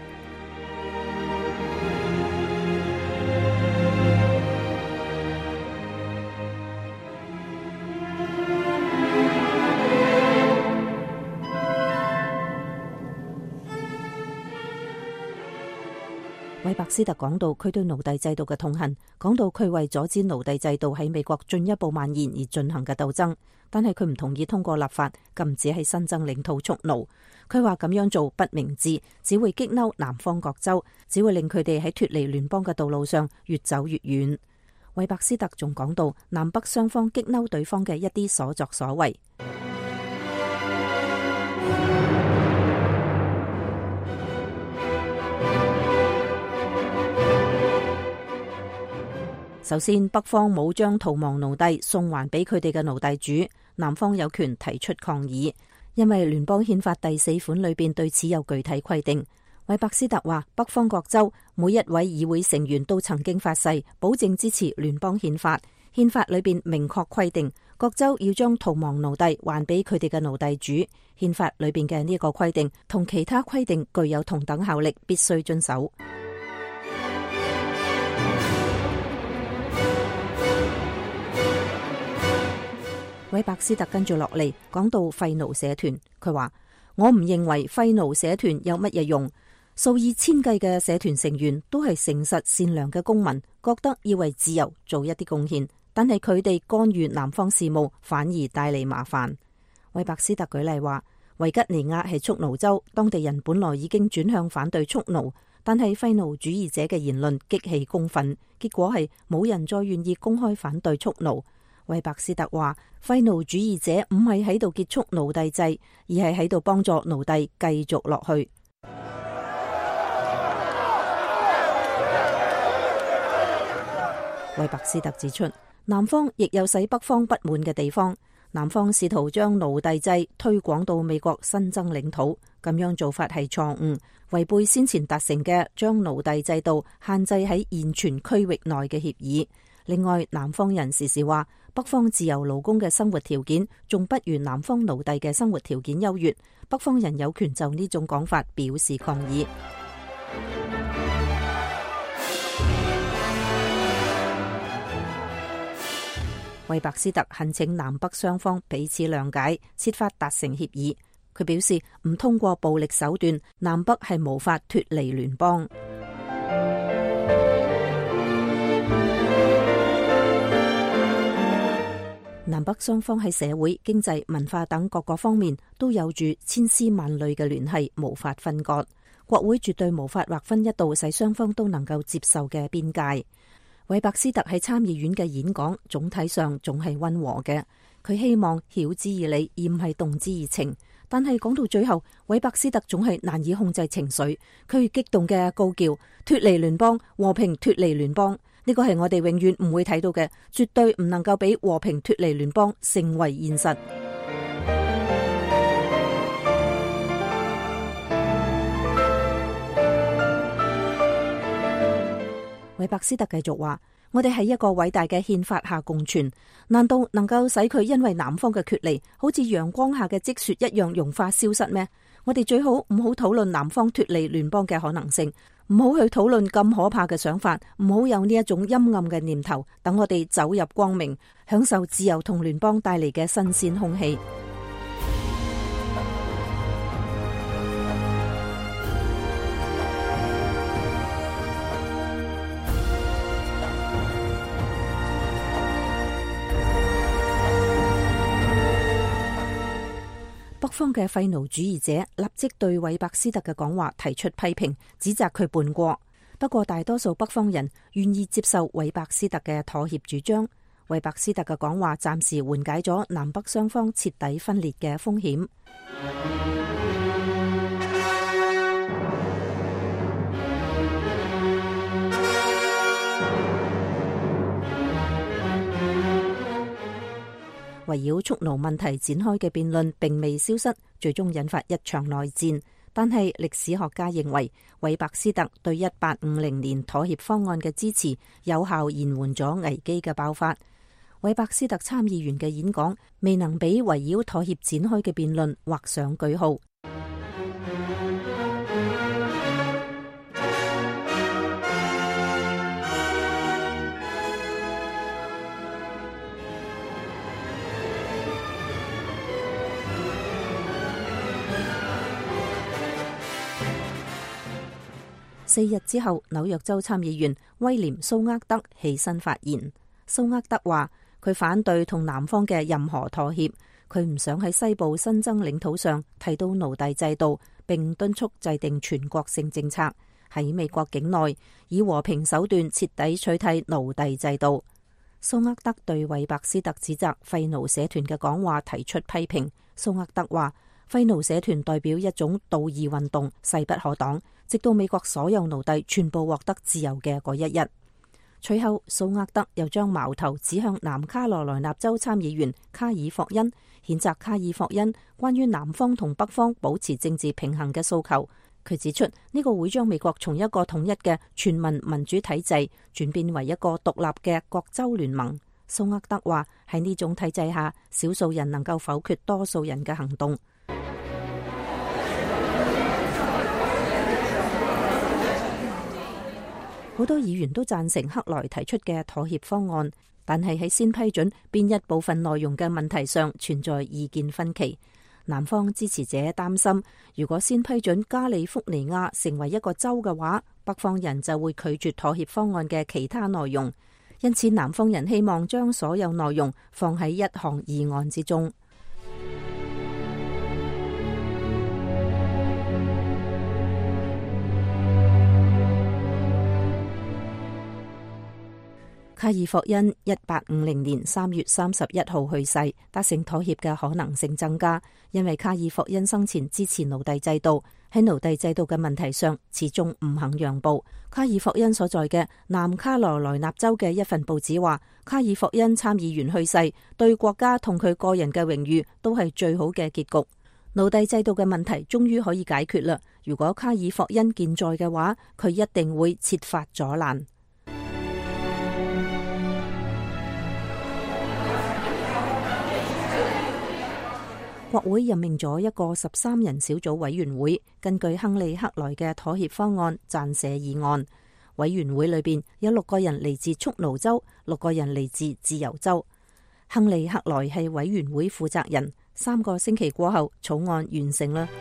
韋伯斯特講到佢對奴隸制度嘅痛恨，講到佢為阻止奴隸制度喺美國進一步蔓延而進行嘅鬥爭，但係佢唔同意通過立法禁止喺新增領土蓄奴。佢話咁樣做不明智，只會激嬲南方各州，只會令佢哋喺脫離聯邦嘅道路上越走越遠。韋伯斯特仲講到南北雙方激嬲對方嘅一啲所作所為。首先，北方冇將逃亡奴隸送還俾佢哋嘅奴隸主，南方有權提出抗議，因為聯邦憲法第4款裏邊對此有具體規定。韋伯斯特話，北方各州每一位議會成員都曾經發誓保證支持聯邦憲法，憲法裏邊明確規定各州要將逃亡奴隸還俾佢哋嘅奴隸主，憲法裏邊嘅呢個規定同其他規定具有同等效力，必須遵守。韋伯斯特跟住落嚟講到廢奴社團，佢話，我唔認為廢奴社團有乜嘢用，數以千計嘅社團成員都係誠實善良嘅公民，覺得要為自由做一啲貢獻，但係佢哋干預南方事務反而帶嚟麻煩。韋伯斯特舉例話，維吉尼亞係蓄奴州，當地人本來已經轉向反對蓄奴，但係廢奴主義者嘅言論激起公憤，結果係冇人再願意公開反對蓄奴。韋伯斯特話，廢奴主義者唔係喺度結束奴隸制，而係喺度幫助奴隸繼續落去。韋伯斯特指出，南方亦有使北方不滿嘅地方。南方試圖將奴隸制推廣到美國新增領土，咁樣做法係錯誤，違背先前達成嘅將奴隸制度限制喺現存區域內嘅協議。另外，南方人時時話北方自由勞工嘅生活條件仲不如南方奴隸嘅生活條件優越，北方人有權就呢種講法表示抗議。韋伯斯特懇請南北雙方彼此諒解，設法達成協議。佢表示唔通過暴力手段，南北係無法脫離聯邦。南北雙方喺社會、經濟、文化等各個方面都有住千絲萬縷嘅聯繫，無法分割。國會絕對無法劃分一道使雙方都能夠接受嘅邊界。韋伯斯特喺參議院嘅演講總體上仲係溫和嘅，佢希望曉之以理而唔係動之以情。但係講到最後，韋伯斯特總係難以控制情緒，佢激動嘅高叫：脫離聯邦，和平脫離聯邦。呢個係我哋永遠唔會睇到嘅，絕對唔能夠俾和平脫離聯邦成為現實。韋伯斯特繼續話：我哋喺一個偉大嘅憲法下共存，難道能夠使佢因為南方嘅決離，好似陽光下嘅積雪一樣融化消失咩？我哋最好唔好討論南方脫離聯邦嘅可能性，唔好去討論咁可怕嘅想法，唔好有呢一種陰暗嘅念頭。等我哋走入光明，享受自由同聯邦帶嚟嘅新鮮空氣。北方嘅廢奴主義者立即對韋伯斯特嘅講話提出批評，指責佢叛國。不過大多數北方人願意接受韋伯斯特嘅妥協主張。韋伯斯特嘅講話暫時緩解咗南北雙方徹底分裂嘅風險。圍繞蓄奴問題展開嘅辯論並未消失，最終引發一場內戰。 但係歷史學家認為，韋伯斯特對1850年妥協方案嘅支持，有效延緩咗危機嘅爆發。韋伯斯特參議員嘅演講未能俾圍繞妥協展開嘅辯論畫上句號。4日之後，紐約州參議員威廉蘇厄德起身發言。蘇厄德話，佢反對同南方嘅任何妥協，佢唔想喺西部新增領土上提到奴隸制度，並敦促制定全國性政策，喺美國境內以和平手段徹底取締奴隸制度。蘇厄德對韋伯斯特指責廢奴社團嘅講話提出批評。蘇厄德話，廢奴社團代表一種道義運動，勢不可擋，直到美國所有奴隸全部獲得自由嘅嗰一日。隨後，蘇厄德又將矛頭指向南卡羅來納州參議員卡爾霍恩，譴責卡爾霍恩關於南方同北方保持政治平衡嘅訴求。佢指出，呢個會將美國從一個統一嘅全民民主體制轉變為一個獨立嘅各州聯盟。蘇厄德話，喺呢種體制下，少數人能夠否決多數人嘅行動。好多議員都贊成克萊提出嘅妥協方案，但係喺先批准邊一部分內容嘅問題上存在意見分歧。南方支持者擔心，如果先批准加利福尼亞成為一個州嘅話，北方人就會拒絕妥協方案嘅其他內容。因此，南方人希望將所有內容放喺一項議案之中。卡爾霍恩1850年3月31號去世，達成妥協嘅可能性增加，因為卡爾霍恩生前支持奴隸制度，喺奴隸制度嘅問題上始終唔肯讓步。卡爾霍恩所在嘅南卡羅來納州嘅一份報紙話，卡爾霍恩參議員去世，對國家同佢個人嘅榮譽都係最好嘅結局。奴隸制度嘅問題終於可以解決啦！如果卡爾霍恩健在嘅話，佢一定會設法阻攔。國會任命咗一個13人小組委員會，根據亨利·克萊嘅妥協方案撰寫議案。委員會裏邊有6個人嚟自蓄奴州，6個人嚟自自由州。亨利·克萊係委員會負責人。3個星期過後，草案完成啦。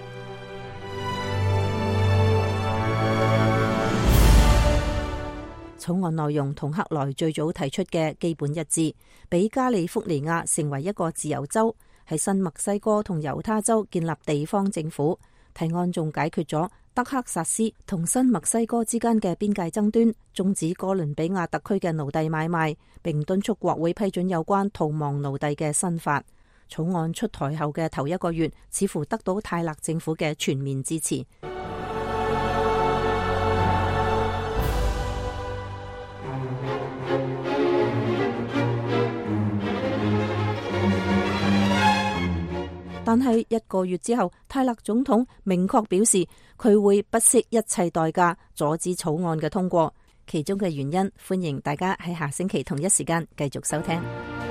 草案內容同克萊最早提出嘅基本一致，俾加利福尼亞成為一個自由州。喺新墨西哥同猶他州建立地方政府。提案仲解決咗德克薩斯同新墨西哥之間嘅邊界爭端，終止哥倫比亞特區嘅奴隸買賣，並敦促國會批准有關逃亡奴隸嘅新法。草案出台後嘅頭1個月，似乎得到泰勒政府嘅全面支持。但係1個月之後，泰勒總統明確表示佢會不惜一切代價阻止草案嘅通過。其中嘅原因，歡迎大家喺下星期同一時間繼續收聽。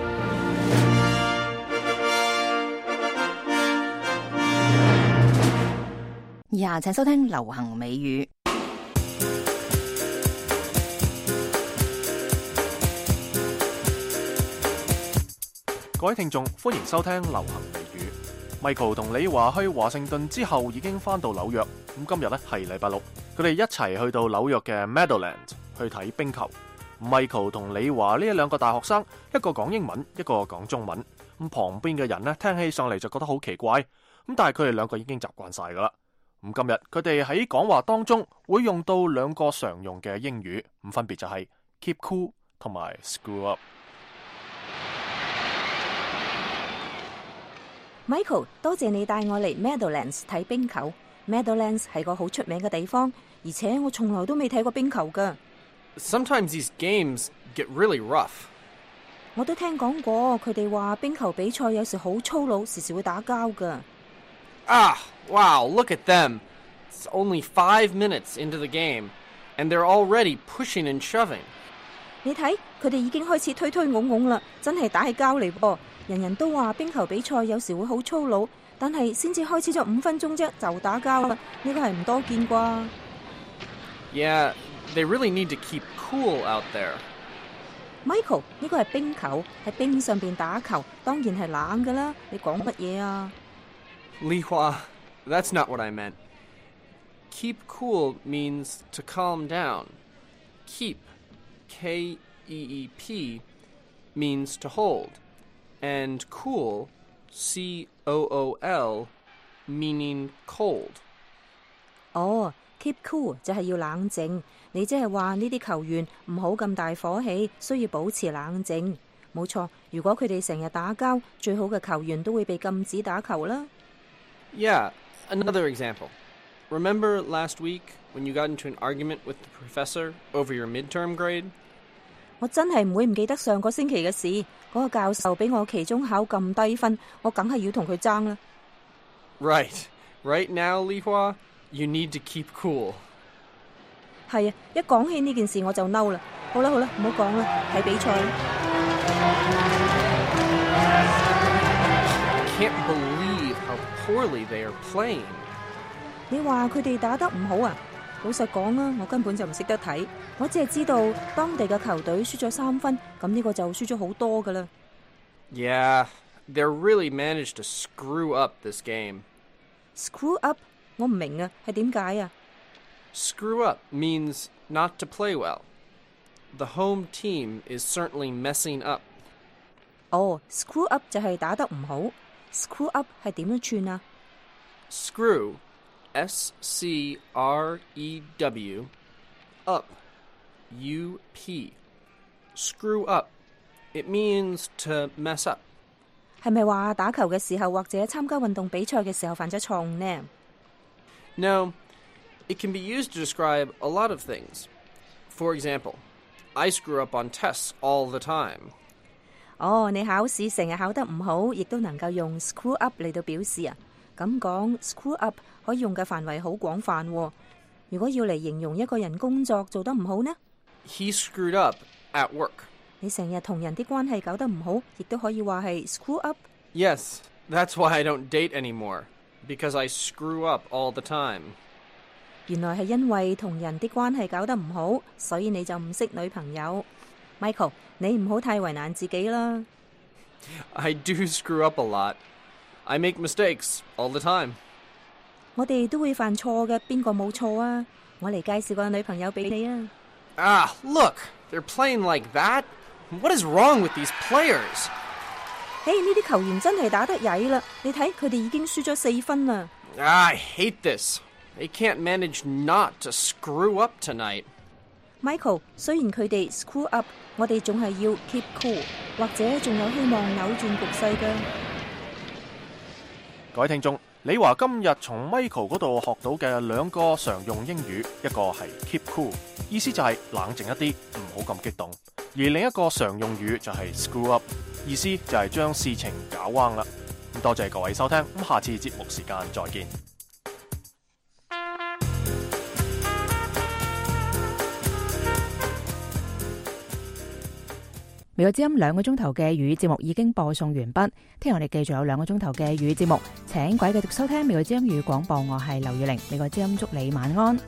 以下請收聽流行美語。 各位聽眾，歡迎收聽流行美語。Michael 同李華去華盛頓之後已經翻到紐約，咁今日呢係禮拜6，佢哋一齊去到紐約嘅 Meadowlands 去睇冰球。Michael 同李華呢2個大學生，一個講英文，一個講中文。咁旁邊嘅人呢，聽起上嚟就覺得好奇怪，咁但係佢哋2個已經習慣晒噶啦。咁今日佢哋喺講話當中會用到2個常用嘅英語，咁分別就係 keep cool 同埋 screw up。 Michael， 多謝你帶我嚟 Meadowlands 睇冰球。Meadowlands 係個好出名嘅地方，而且我從來都未睇過冰球㗎。 Sometimes these games get really rough. 我都聽講過，佢哋話冰球比賽有時好粗魯，時時會打交㗎。 Ah, wow, look at them. It's only 5 minutes into the game, and they're already pushing and shoving. 你睇，佢哋已經開始推推擁擁啦，真係打起交嚟噃。人人都話冰球比賽有時會好粗魯，但係先至開始咗5分鐘啫，就打交啦，呢個係唔多見啩。 Yeah, they really need to keep cool out there. Michael， 呢個係冰球，喺冰上邊打球，當然係冷㗎啦。你講乜嘢啊？ Li Hua, that's not what I meant. Keep cool means to calm down. Keep, K-E-E-P, means to hold. And cool, C-O-O-L, meaning cold. 哦，keep cool 就係要冷靜。你即係話呢啲球員唔好咁大火氣，需要保持冷靜。冇錯，如果佢哋成日打交，最好嘅球員都會被禁止打球啦。 Yeah, another example. Remember last week when you got into an argument with the professor over your midterm grade? 我真係唔會唔記得上個星期嘅事。嗰個教授俾我期中考咁低分，我梗係要同佢爭啦。 Right. Right now, Li Hua, you need to keep cool. 係啊，一講起呢件事我就嬲啦。好啦，唔好講啦，睇比賽啦。 I can't believe how poorly they are playing. 你話佢哋打得唔好啊？老實講啊，我根本就唔識得睇，我只係知道當地嘅球隊輸咗3分，咁呢個就輸咗好多噶啦。 Yeah, they really managed to screw up this game. Screw up？ 我唔明啊，係點解啊？ Screw up means not to play well. The home team is certainly messing up. 哦 ，screw up 就係打得唔好。Screw up 係點樣串啊？ Screw, S-C-R-E-W, up, U-P. Screw up. It means to mess up. 係咪話打球嘅時候或者參加運動比賽嘅時候犯咗錯誤呢？ No, it can be used to describe a lot of things. For example, I screw up on tests all the time. 哦，你考試成日考得唔好，亦都能夠用 screw up 嚟到表示啊。咁講 screw up 可以用嘅範圍好廣泛喎。如果要嚟形容一個人工作做得唔好呢？ He screwed up at work. 你成日同人啲關係搞得唔好，亦都可以話係 screw up。 Yes, that's why I don't date anymore, because I screw up all the time. 原來係因為同人啲關係搞得唔好，所以你就唔識女朋友。Michael， 你唔好太為難自己啦。 I do screw up a lot. I make mistakes all the time. 我哋都會犯錯嘅，邊個冇錯啊？我嚟介紹個女朋友俾你啊。 Ah, look, they're playing like that? What is wrong with these players? 嘿，呢啲球員真係打得曳啦！你睇佢哋已經輸咗4分啦。 I hate this. They can't manage not to screw up tonight. Michael， 雖然佢哋 screw up， 我哋仲係要 keep cool， 或者仲有希望扭轉局勢㗎。 各位聽眾，李華今日從 Michael 嗰度學到嘅2個常用英語，一個係 keep cool， 意思就係冷靜一啲，唔好咁激動；而另一個常用語就係 screw up， 意思就係將事情搞彎啦。多謝各位收聽，咁下次節目時間再見。 美國之音2個鐘頭嘅粵語節目已經播送完畢，聽日我哋繼續有2個鐘頭嘅粵語節目，請各位繼續收聽美國之音粵語廣播，我係劉雨玲，美國之音祝你晚安。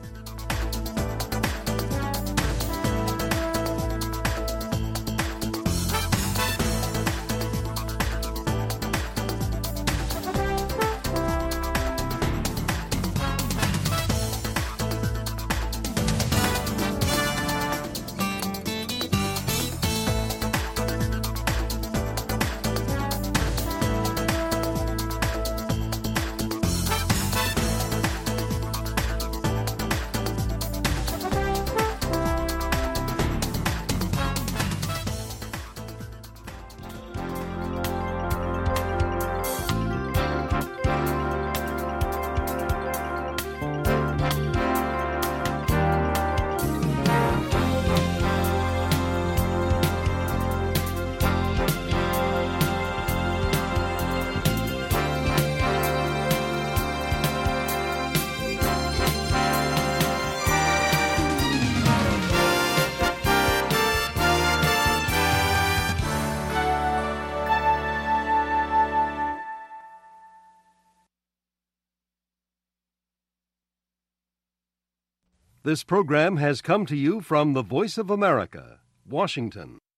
This program has come to you from the Voice of America, Washington.